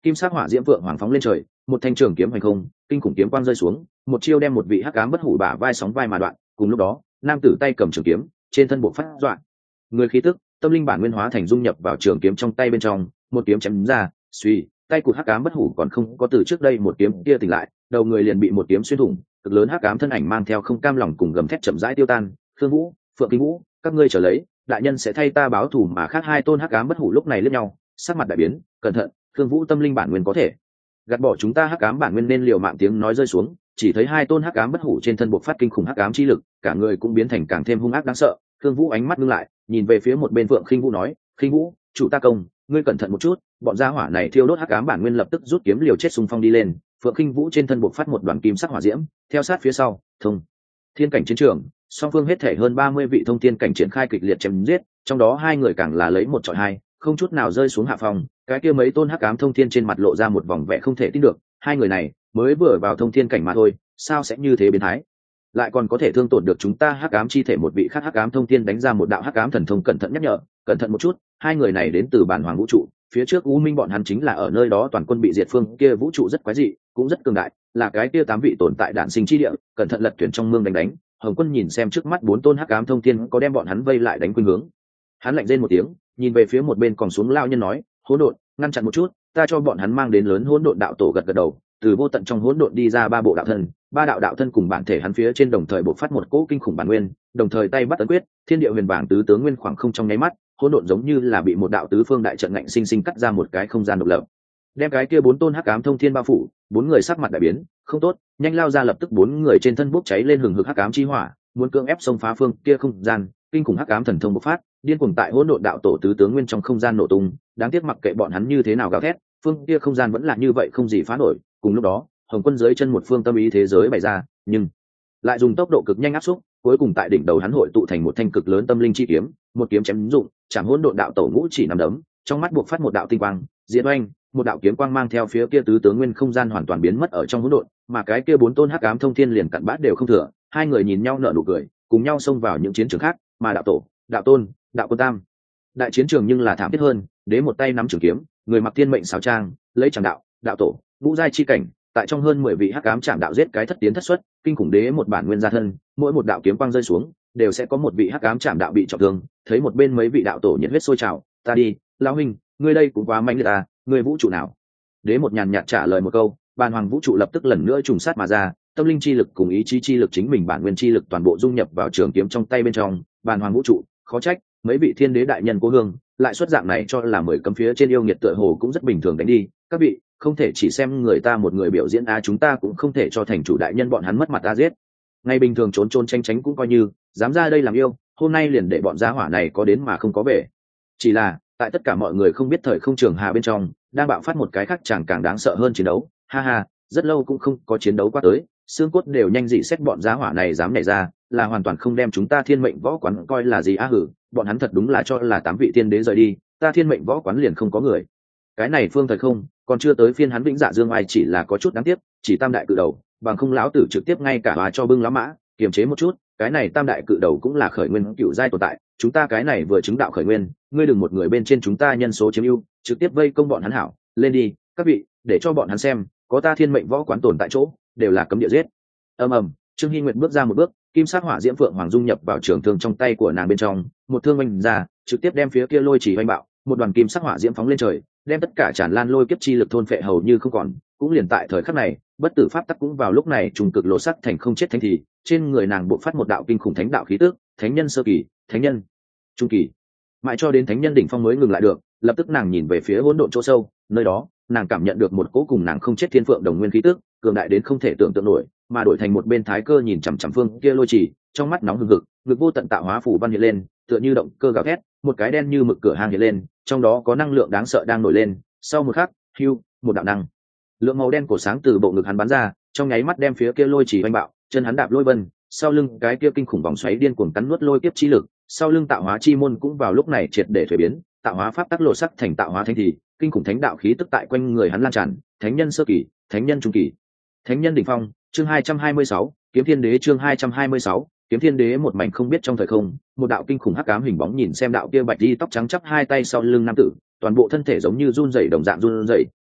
kim sắc hỏa diễm vượng hoàng phóng lên trời, một thanh trường kiếm hành không, kinh khủng kiếm quang rơi xuống, một chiêu đem một vị hắc ám bất hủ bả vai sóng vai mà đoạn. Cùng lúc đó, nam tử tay cầm trường kiếm, trên thân bộ phát dọa, người khí tức, tâm linh bản nguyên hóa thành dung nhập vào trường kiếm trong tay bên trong, một kiếm chém ra, suy, tay cụt hắc ám bất hủ còn không có từ trước đây một kiếm kia tỉnh lại, đầu người liền bị một kiếm xuyên thủng, cực lớn hắc ám thân ảnh mang theo không cam lòng cùng gầm thét chậm rãi tiêu tan. Khương Vũ, Phượng Kinh Vũ, các ngươi trở lấy, đại nhân sẽ thay ta báo thù. Mà khác hai tôn hắc ám bất hủ lúc này liếc nhau, sắc mặt đại biến. Cẩn thận, Khương Vũ tâm linh bản nguyên có thể gạt bỏ chúng ta hắc ám bản nguyên, nên liều mạng. Tiếng nói rơi xuống, chỉ thấy hai tôn hắc ám bất hủ trên thân bộc phát kinh khủng hắc ám chi lực, cả người cũng biến thành càng thêm hung ác đáng sợ. Khương Vũ ánh mắt ngưng lại, nhìn về phía một bên Phượng Khinh Vũ nói, Khinh Vũ, chủ ta công, ngươi cẩn thận một chút. Bọn gia hỏa này thiêu đốt hắc ám bản nguyên, lập tức rút kiếm liều chết xung phong đi lên. Phượng Khinh Vũ trên thân bộc phát một đoàn kim sắc hỏa diễm, theo sát phía sau, thông thiên cảnh chiến trường, song phương hết thể hơn ba mươi vị thông thiên cảnh triển khai kịch liệt chém giết, trong đó hai người càng là lấy một chọi hai, không chút nào rơi xuống hạ phòng. Cái kia mấy tôn hắc ám thông thiên trên mặt lộ ra một vòng vẻ không thể tin được, hai người này mới vừa vào thông thiên cảnh mà thôi, sao sẽ như thế biến thái, lại còn có thể thương tổn được chúng ta hắc ám chi thể. Một vị khác hắc ám thông thiên đánh ra một đạo hắc ám thần thông, cẩn thận nhắc nhở, cẩn thận một chút, hai người này đến từ bản hoàng vũ trụ, phía trước u minh bọn hắn chính là ở nơi đó toàn quân bị diệt. Phương kia vũ trụ rất quái dị, cũng rất cường đại, là cái kia tám vị tồn tại đản sinh chi địa, cẩn thận lật tuyển trong mương đánh đánh. Hồng Quân nhìn xem trước mắt bốn tôn hắc ám thông thiên có đem bọn hắn vây lại đánh khuynh hướng, hắn lạnh rên một tiếng, nhìn về phía một bên còn xuống lao nhân nói, hỗn độn, ngăn chặn một chút, ta cho bọn hắn mang đến lớn hỗn độn đạo tổ. Gật gật đầu, từ vô tận trong hỗn độn đi ra ba bộ đạo thân, ba đạo đạo thân cùng bản thể hắn phía trên đồng thời bộc phát một cỗ kinh khủng bản nguyên, đồng thời tay bắt ấn quyết, thiên địa huyền bảng tứ tướng nguyên khoảng không trong nháy mắt, hỗn độn giống như là bị một đạo tứ phương đại trận ngạnh sinh sinh cắt ra một cái không gian độc lập, đem cái kia bốn tôn hắc ám thông thiên bao phủ. Bốn người sắc mặt đại biến, không tốt, nhanh lao ra. Lập tức bốn người trên thân bốc cháy lên hừng hực hắc ám chi hỏa, muốn cưỡng ép xông phá phương kia không gian. Kinh khủng hắc ám thần thông bộc phát, điên cuồng tại hỗn độn đạo tổ tứ tướng nguyên trong không gian nổ tung. Đáng tiếc mặc kệ bọn hắn như thế nào gào thét, phương kia không gian vẫn là như vậy không gì phá nổi. Cùng lúc đó, Hồng Quân dưới chân một phương tâm ý thế giới bày ra, nhưng lại dùng tốc độ cực nhanh áp xúc, cuối cùng tại đỉnh đầu hắn hội tụ thành một thanh cực lớn tâm linh chi kiếm, một kiếm chém dụng, chạm hỗn độn đạo tổ ngũ chỉ nằm đấm, trong mắt buộc phát một đạo tinh quang, diệt oanh, một đạo kiếm quang mang theo phía kia tứ tướng nguyên không gian hoàn toàn biến mất ở trong hỗn độn, mà cái kia bốn tôn hắc ám thông thiên liền cặn bát đều không thừa. Hai người nhìn nhau nở nụ cười, cùng nhau xông vào những chiến trường khác, mà đạo tổ, đạo tôn, đạo quân tam đại chiến trường nhưng là thảm thiết hơn. Đế một tay nắm trường kiếm, người mặc tiên mệnh sáo trang, lấy tràng đạo, đạo tổ, vũ giai chi cảnh, tại trong hơn mười vị hắc ám trảm đạo giết cái thất tiến thất xuất, kinh khủng đế một bản nguyên gia thân, mỗi một đạo kiếm quang rơi xuống, đều sẽ có một vị hắc ám trảm đạo bị trọng thương. Thấy một bên mấy vị đạo tổ nhiệt huyết sôi trào, ta đi, lão huynh, ngươi đây cũng quá mạnh liệt à, ngươi vũ trụ nào? Đế một nhàn nhạt trả lời một câu, bàn hoàng vũ trụ lập tức lần nữa trùng sát mà ra, tâm linh chi lực cùng ý chí chi lực chính mình bản nguyên chi lực toàn bộ dung nhập vào trường kiếm trong tay bên trong. Bàn hoàng vũ trụ, khó trách mấy vị thiên đế đại nhân cố hương lại xuất dạng này, cho là mười cấm phía trên yêu nghiệt tựa hồ cũng rất bình thường đánh đi. Các vị không thể chỉ xem người ta một người biểu diễn a, chúng ta cũng không thể cho thành chủ đại nhân bọn hắn mất mặt ta giết. Ngày bình thường trốn trốn tranh tránh cũng coi như, dám ra đây làm yêu, hôm nay liền để bọn gia hỏa này có đến mà không có về. Chỉ là tại tất cả mọi người không biết thời không trường hà bên trong đang bạo phát một cái khác chẳng càng đáng sợ hơn chiến đấu. Ha ha, rất lâu cũng không có chiến đấu qua tới, xương cốt đều nhanh dị xét, bọn gia hỏa này dám nảy ra là hoàn toàn không đem chúng ta thiên mệnh võ quán coi là gì á. Hử, bọn hắn thật đúng là cho là tám vị tiên đế rời đi, ta thiên mệnh võ quán liền không có người. Cái này phương thời không còn chưa tới phiên hắn vĩnh dạ dương ai, chỉ là có chút đáng tiếc, chỉ tam đại cự đầu, bằng không lão tử trực tiếp ngay cả bà cho bưng lá mã. Kiềm chế một chút, cái này tam đại cự đầu cũng là khởi nguyên cựu giai tồn tại, chúng ta cái này vừa chứng đạo khởi nguyên, ngươi đừng một người bên trên chúng ta nhân số chiếm ưu, trực tiếp vây công bọn hắn hảo. Lên đi các vị, để cho bọn hắn xem có ta thiên mệnh võ quán tồn tại chỗ đều là cấm địa giết. Ầm ầm, Trương Hy Nguyệt bước ra một bước, kim sắc hỏa diễm phượng hoàng dung nhập vào trường thương trong tay của nàng bên trong, một thương oanh ra, trực tiếp đem phía kia lôi chỉ oanh bạo, một đoàn kim sắc hỏa diễm phóng lên trời, đem tất cả tràn lan lôi kiếp chi lực thôn phệ hầu như không còn. Cũng liền tại thời khắc này, bất tử pháp tắc cũng vào lúc này trùng cực lộ sắc thành không chết thánh thì, trên người nàng bộc phát một đạo kinh khủng thánh đạo khí tức, thánh nhân sơ kỳ, thánh nhân trung kỳ, mãi cho đến thánh nhân đỉnh phong mới ngừng lại được. Lập tức nàng nhìn về phía hỗn độn chỗ sâu, nơi đó nàng cảm nhận được một cỗ cùng nàng không chết thiên phượng đồng nguyên khí tức, cường đại đến không thể tưởng tượng nổi, mà đổi thành một bên thái cơ nhìn chằm chằm phương kia lôi chỉ, trong mắt nóng hừng hực, ngực vô tận tạo hóa phủ văn hiện lên, tựa như động cơ gào thét, một cái đen như mực cửa hang hiện lên, trong đó có năng lượng đáng sợ đang nổi lên. Sau một khắc, hưu, một đạo năng lượng màu đen cổ sáng từ bộ ngực hắn bắn ra, trong nháy mắt đem phía kia lôi chỉ oanh bạo, chân hắn đạp lôi vân, sau lưng cái kia kinh khủng vòng xoáy điên cuồng cắn nuốt lôi kiếp chi lực, sau lưng tạo hóa chi môn cũng vào lúc này triệt để thuế biến, tạo hóa pháp tắc lộ sắc thành tạo hóa thánh thì, kinh khủng thánh đạo khí tức tại quanh người hắn lan tràn, thánh nhân sơ kỳ, thánh nhân trung kỳ, thánh nhân đỉnh phong. Chương hai trăm hai mươi sáu, kiếm thiên đế. Chương hai trăm hai mươi sáu, kiếm thiên đế. Một mảnh không biết trong thời không, một đạo kinh khủng hắc ám hình bóng nhìn xem đạo kia bạch đi tóc trắng chắp hai tay sau lưng nam tử, toàn bộ thân thể giống như run rẩy đồng dạng run rẩy,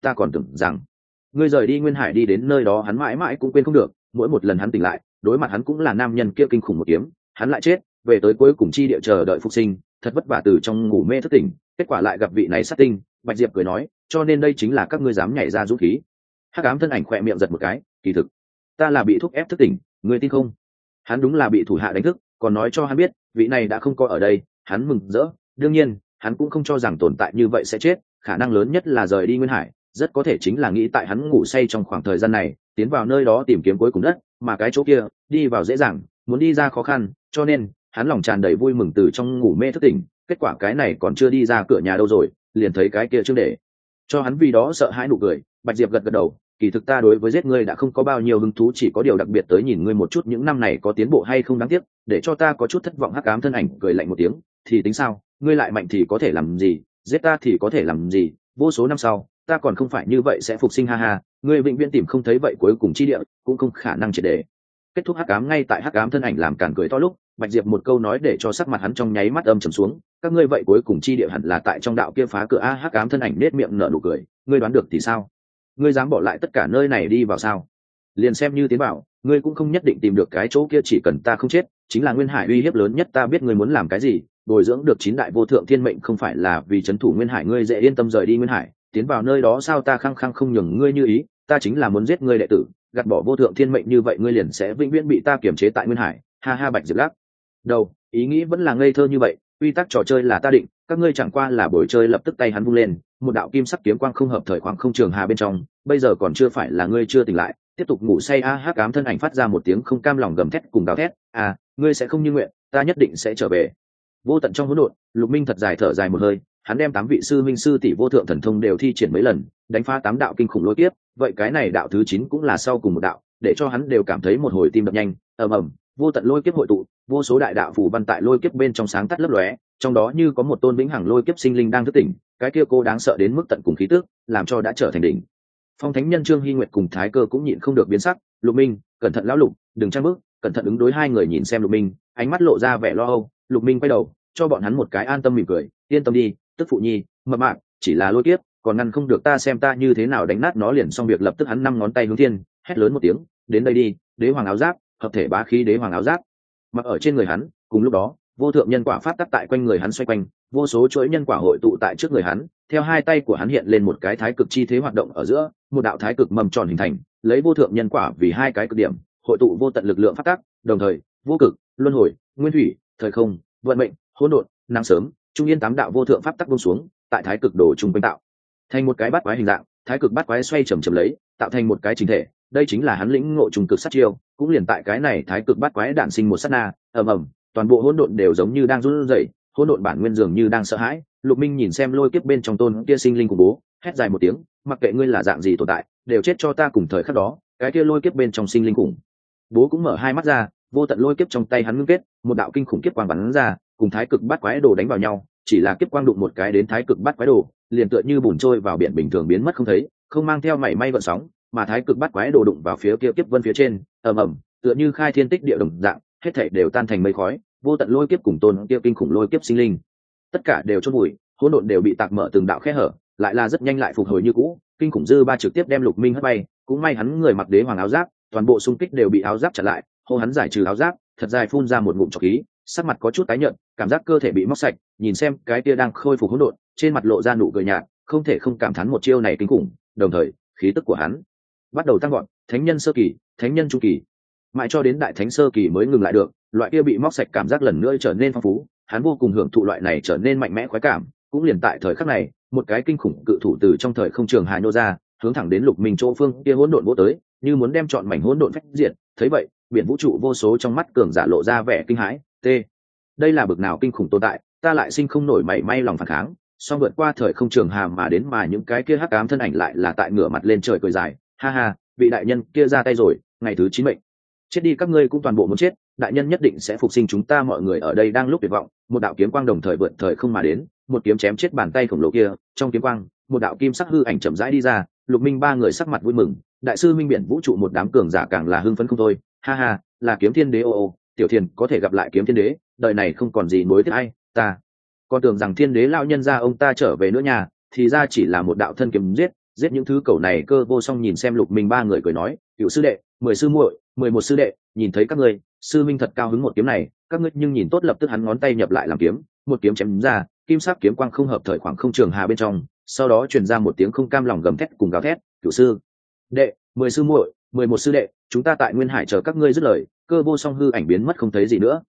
ta còn tưởng rằng ngươi rời đi nguyên hải đi đến nơi đó hắn mãi mãi cũng quên không được, mỗi một lần hắn tỉnh lại đối mặt hắn cũng là nam nhân kia kinh khủng một kiếm, hắn lại chết về tới cuối cùng chi địa chờ đợi phục sinh, thật vất vả từ trong ngủ mê thức tỉnh, kết quả lại gặp vị này sát tinh. Bạch Diệp cười nói, cho nên đây chính là các ngươi dám nhảy ra dũng khí. Hắc ám thân ảnh khỏe miệng giật một cái, kỳ thực ta là bị thúc ép thức tỉnh, ngươi tin không? Hắn đúng là bị thủ hạ đánh thức, còn nói cho hắn biết vị này đã không có ở đây. Hắn mừng rỡ, đương nhiên hắn cũng không cho rằng tồn tại như vậy sẽ chết, khả năng lớn nhất là rời đi nguyên hải, rất có thể chính là nghĩ tại hắn ngủ say trong khoảng thời gian này tiến vào nơi đó tìm kiếm cuối cùng đất, mà cái chỗ kia đi vào dễ dàng, muốn đi ra khó khăn, cho nên hắn lòng tràn đầy vui mừng từ trong ngủ mê thức tỉnh. Kết quả cái này còn chưa đi ra cửa nhà đâu rồi liền thấy cái kia trước để cho hắn vì đó sợ hãi nụ cười. Bạch Diệp gật gật đầu, kỳ thực ta đối với giết ngươi đã không có bao nhiêu hứng thú, chỉ có điều đặc biệt tới nhìn ngươi một chút những năm này có tiến bộ hay không, đáng tiếc để cho ta có chút thất vọng. Hắc ám thân ảnh cười lạnh một tiếng, thì tính sao, ngươi lại mạnh thì có thể làm gì, giết ta thì có thể làm gì, vô số năm sau ta còn không phải như vậy sẽ phục sinh, ha ha, ngươi vĩnh viễn tìm không thấy vậy cuối cùng chi địa, cũng không khả năng triệt để kết thúc. Hắc ám ngay tại hắc ám thân ảnh làm càn cười to lúc, Bạch Diệp một câu nói để cho sắc mặt hắn trong nháy mắt âm trầm xuống, các ngươi vậy cuối cùng chi địa hẳn là tại trong đạo kia phá cửa a. Hắc ám thân ảnh nết miệng nở nụ cười, ngươi đoán được thì sao, ngươi dám bỏ lại tất cả nơi này đi vào sao? Liền xem như tiến vào ngươi cũng không nhất định tìm được cái chỗ kia, chỉ cần ta không chết chính là nguyên hải uy hiếp lớn nhất. Ta biết ngươi muốn làm cái gì, bồi dưỡng được chín đại vô thượng thiên mệnh không phải là vì trấn thủ nguyên hải, ngươi dễ yên tâm rời đi nguyên hải tiến vào nơi đó sao? Ta khăng khăng không nhường ngươi như ý, ta chính là muốn giết ngươi đệ tử, gạt bỏ vô thượng thiên mệnh, như vậy ngươi liền sẽ vĩnh viễn bị ta kiềm chế tại nguyên hải, ha ha. Bạch Diệp lắc đầu, ý nghĩ vẫn là ngây thơ như vậy, quy tắc trò chơi là ta định, các ngươi chẳng qua là buổi chơi. Lập tức tay hắn vung lên, một đạo kim sắc kiếm quang không hợp thời khoảng không trường hà bên trong, bây giờ còn chưa phải là ngươi chưa tỉnh lại tiếp tục ngủ say a. Hắc ám thân ảnh phát ra một tiếng không cam lòng gầm thét cùng gào thét, à ngươi sẽ không như nguyện, ta nhất định sẽ trở về. Vô tận trong hỗn độn, Lục Minh thật dài thở dài một hơi, hắn đem tám vị sư minh sư tỷ vô thượng thần thông đều thi triển mấy lần, đánh phá tám đạo kinh khủng lôi kiếp, vậy cái này đạo thứ chín cũng là sau cùng một đạo, để cho hắn đều cảm thấy một hồi tim đập nhanh. ầm ầm, vô tận lôi kiếp hội tụ, vô số đại đạo phù văn tại lôi kiếp bên trong sáng tắt lấp lóe, trong đó như có một tôn vĩnh hằng lôi kiếp sinh linh đang thức tỉnh, cái kia cô đáng sợ đến mức tận cùng khí tức, làm cho đã trở thành đỉnh phong thánh nhân. Trương Hy Nguyệt cùng Thái Cơ cũng nhịn không được biến sắc, Lục Minh cẩn thận, lão Lục đừng trang bước, cẩn thận ứng đối. Hai người nhìn xem Lục Minh, ánh mắt lộ ra vẻ lo âu. Lục Minh quay đầu cho bọn hắn một cái an tâm mỉm cười, yên tâm đi tức phụ nhi, mập mạp chỉ là lôi kiếp còn ngăn không được ta, xem ta như thế nào đánh nát nó liền xong việc. Lập tức hắn năm ngón tay hướng thiên hét lớn một tiếng, đến đây đi. Đế hoàng áo giáp, hợp thể bá khí đế hoàng áo giáp mặc ở trên người hắn. Cùng lúc đó vô thượng nhân quả phát tắc tại quanh người hắn xoay quanh, vô số chuỗi nhân quả hội tụ tại trước người hắn, theo hai tay của hắn hiện lên một cái thái cực chi thế hoạt động ở giữa, một đạo thái cực mầm tròn hình thành, lấy vô thượng nhân quả vì hai cái cực điểm, hội tụ vô tận lực lượng phát tắc, đồng thời vô cực, luân hồi, nguyên thủy, thời không, vận mệnh, hỗn độn, nắng sớm, trung yên tám đạo vô thượng pháp tắc buông xuống tại thái cực đồ trung quanh, tạo thành một cái bát quái hình dạng. Thái cực bát quái xoay chầm chầm lấy, tạo thành một cái chính thể, đây chính là hắn lĩnh ngộ trùng cực sát chiêu. Cũng liền tại cái này thái cực bát quái đản sinh một sát na, ầm ầm, toàn bộ hỗn độn đều giống như đang run rẩy, hỗn độn bản nguyên dường như đang sợ hãi. Lục Minh nhìn xem lôi kiếp bên trong tôn kia sinh linh của bố, hét dài một tiếng, mặc kệ ngươi là dạng gì tồn tại, đều chết cho ta. Cùng thời khắc đó, cái kia lôi kiếp bên trong sinh linh khủng bố cũng mở hai mắt ra, vô tận lôi kiếp trong tay hắn ngưng kết, một đạo kinh khủng kiếp quang bắn ra, cùng thái cực bát quái đồ đánh vào nhau. Chỉ là kiếp quang đụng một cái đến thái cực bát quái đồ, liền tựa như bùn trôi vào biển bình thường biến mất không thấy, không mang theo mảy may gợn sóng. Mà thái cực bát quái đồ đụng vào phía kia kiếp vân phía trên, ầm ầm, tựa như khai thiên tích địa đồng dạng, hết thảy đều tan thành mây khói. Vô tận lôi kiếp cùng tôn kia kinh khủng lôi kiếp sinh linh, tất cả đều chôn vùi, hỗn độn đều bị tạc mở từng đạo khe hở, lại là rất nhanh lại phục hồi như cũ. Kinh khủng dư ba trực tiếp đem Lục Minh hất bay, cũng may hắn người mặc đế hoàng áo giáp, toàn bộ xung kích đều bị áo giáp chặn lại. Hô hắn giải trừ áo giáp, thật dài phun ra một ngụm trọc khí, sắc mặt có chút tái nhợt, cảm giác cơ thể bị móc sạch, nhìn xem cái kia đang khôi phục hỗn độn, trên mặt lộ ra nụ cười nhạt, không thể không cảm thán một chiêu này kinh khủng. Đồng thời khí tức của hắn bắt đầu tăng gọn, thánh nhân sơ kỳ, thánh nhân trung kỳ, mãi cho đến đại thánh sơ kỳ mới ngừng lại được. Loại kia bị móc sạch cảm giác lần nữa trở nên phong phú, hắn vô cùng hưởng thụ loại này trở nên mạnh mẽ khoái cảm. Cũng liền tại thời khắc này, một cái kinh khủng cự thủ từ trong thời không trường hà nhô ra, hướng thẳng đến Lục Minh chỗ phương kia hỗn độn vỗ tới, như muốn đem trọn mảnh hỗn độn phách diệt. Thấy vậy, biển vũ trụ vô số trong mắt cường giả lộ ra vẻ kinh hãi, t đây là bực nào kinh khủng tồn tại, ta lại sinh không nổi mảy may lòng phản kháng. Song vượt qua thời không trường hà mà đến, mà những cái kia hắc ám thân ảnh lại là tại ngửa mặt lên trời cười dài, ha ha, vị đại nhân kia ra tay rồi, ngày thứ chín mệnh chết đi, các ngươi cũng toàn bộ muốn chết, đại nhân nhất định sẽ phục sinh chúng ta. Mọi người ở đây đang lúc tuyệt vọng, một đạo kiếm quang đồng thời vượt thời không mà đến, một kiếm chém chết bàn tay khổng lồ kia. Trong kiếm quang, một đạo kim sắc hư ảnh chậm rãi đi ra. Lục Minh ba người sắc mặt vui mừng, đại sư minh biển vũ trụ một đám cường giả càng là hưng phấn không thôi, ha ha, là kiếm thiên đế, ô ô, tiểu thiền có thể gặp lại kiếm thiên đế, đời này không còn gì nối tiếp ai, ta còn tưởng rằng thiên đế lão nhân gia ông ta trở về nữa nhà, thì ra chỉ là một đạo thân kiếm giết, giết những thứ cẩu này. Cơ vô song nhìn xem Lục Minh ba người cười nói, cựu sư đệ, mười sư muội, mười một sư đệ, nhìn thấy các ngươi, sư minh thật cao hứng một kiếm này, các ngươi nhưng nhìn tốt. Lập tức hắn ngón tay nhập lại làm kiếm, một kiếm chém ra, kim sắc kiếm quang không hợp thời khoảng không trường hà bên trong, sau đó truyền ra một tiếng không cam lòng gầm thét cùng gào thét, cựu sư đệ, mười sư muội, mười một sư đệ, chúng ta tại Nguyên Hải chờ các ngươi dứt lời, Cơ vô song hư ảnh biến mất không thấy gì nữa.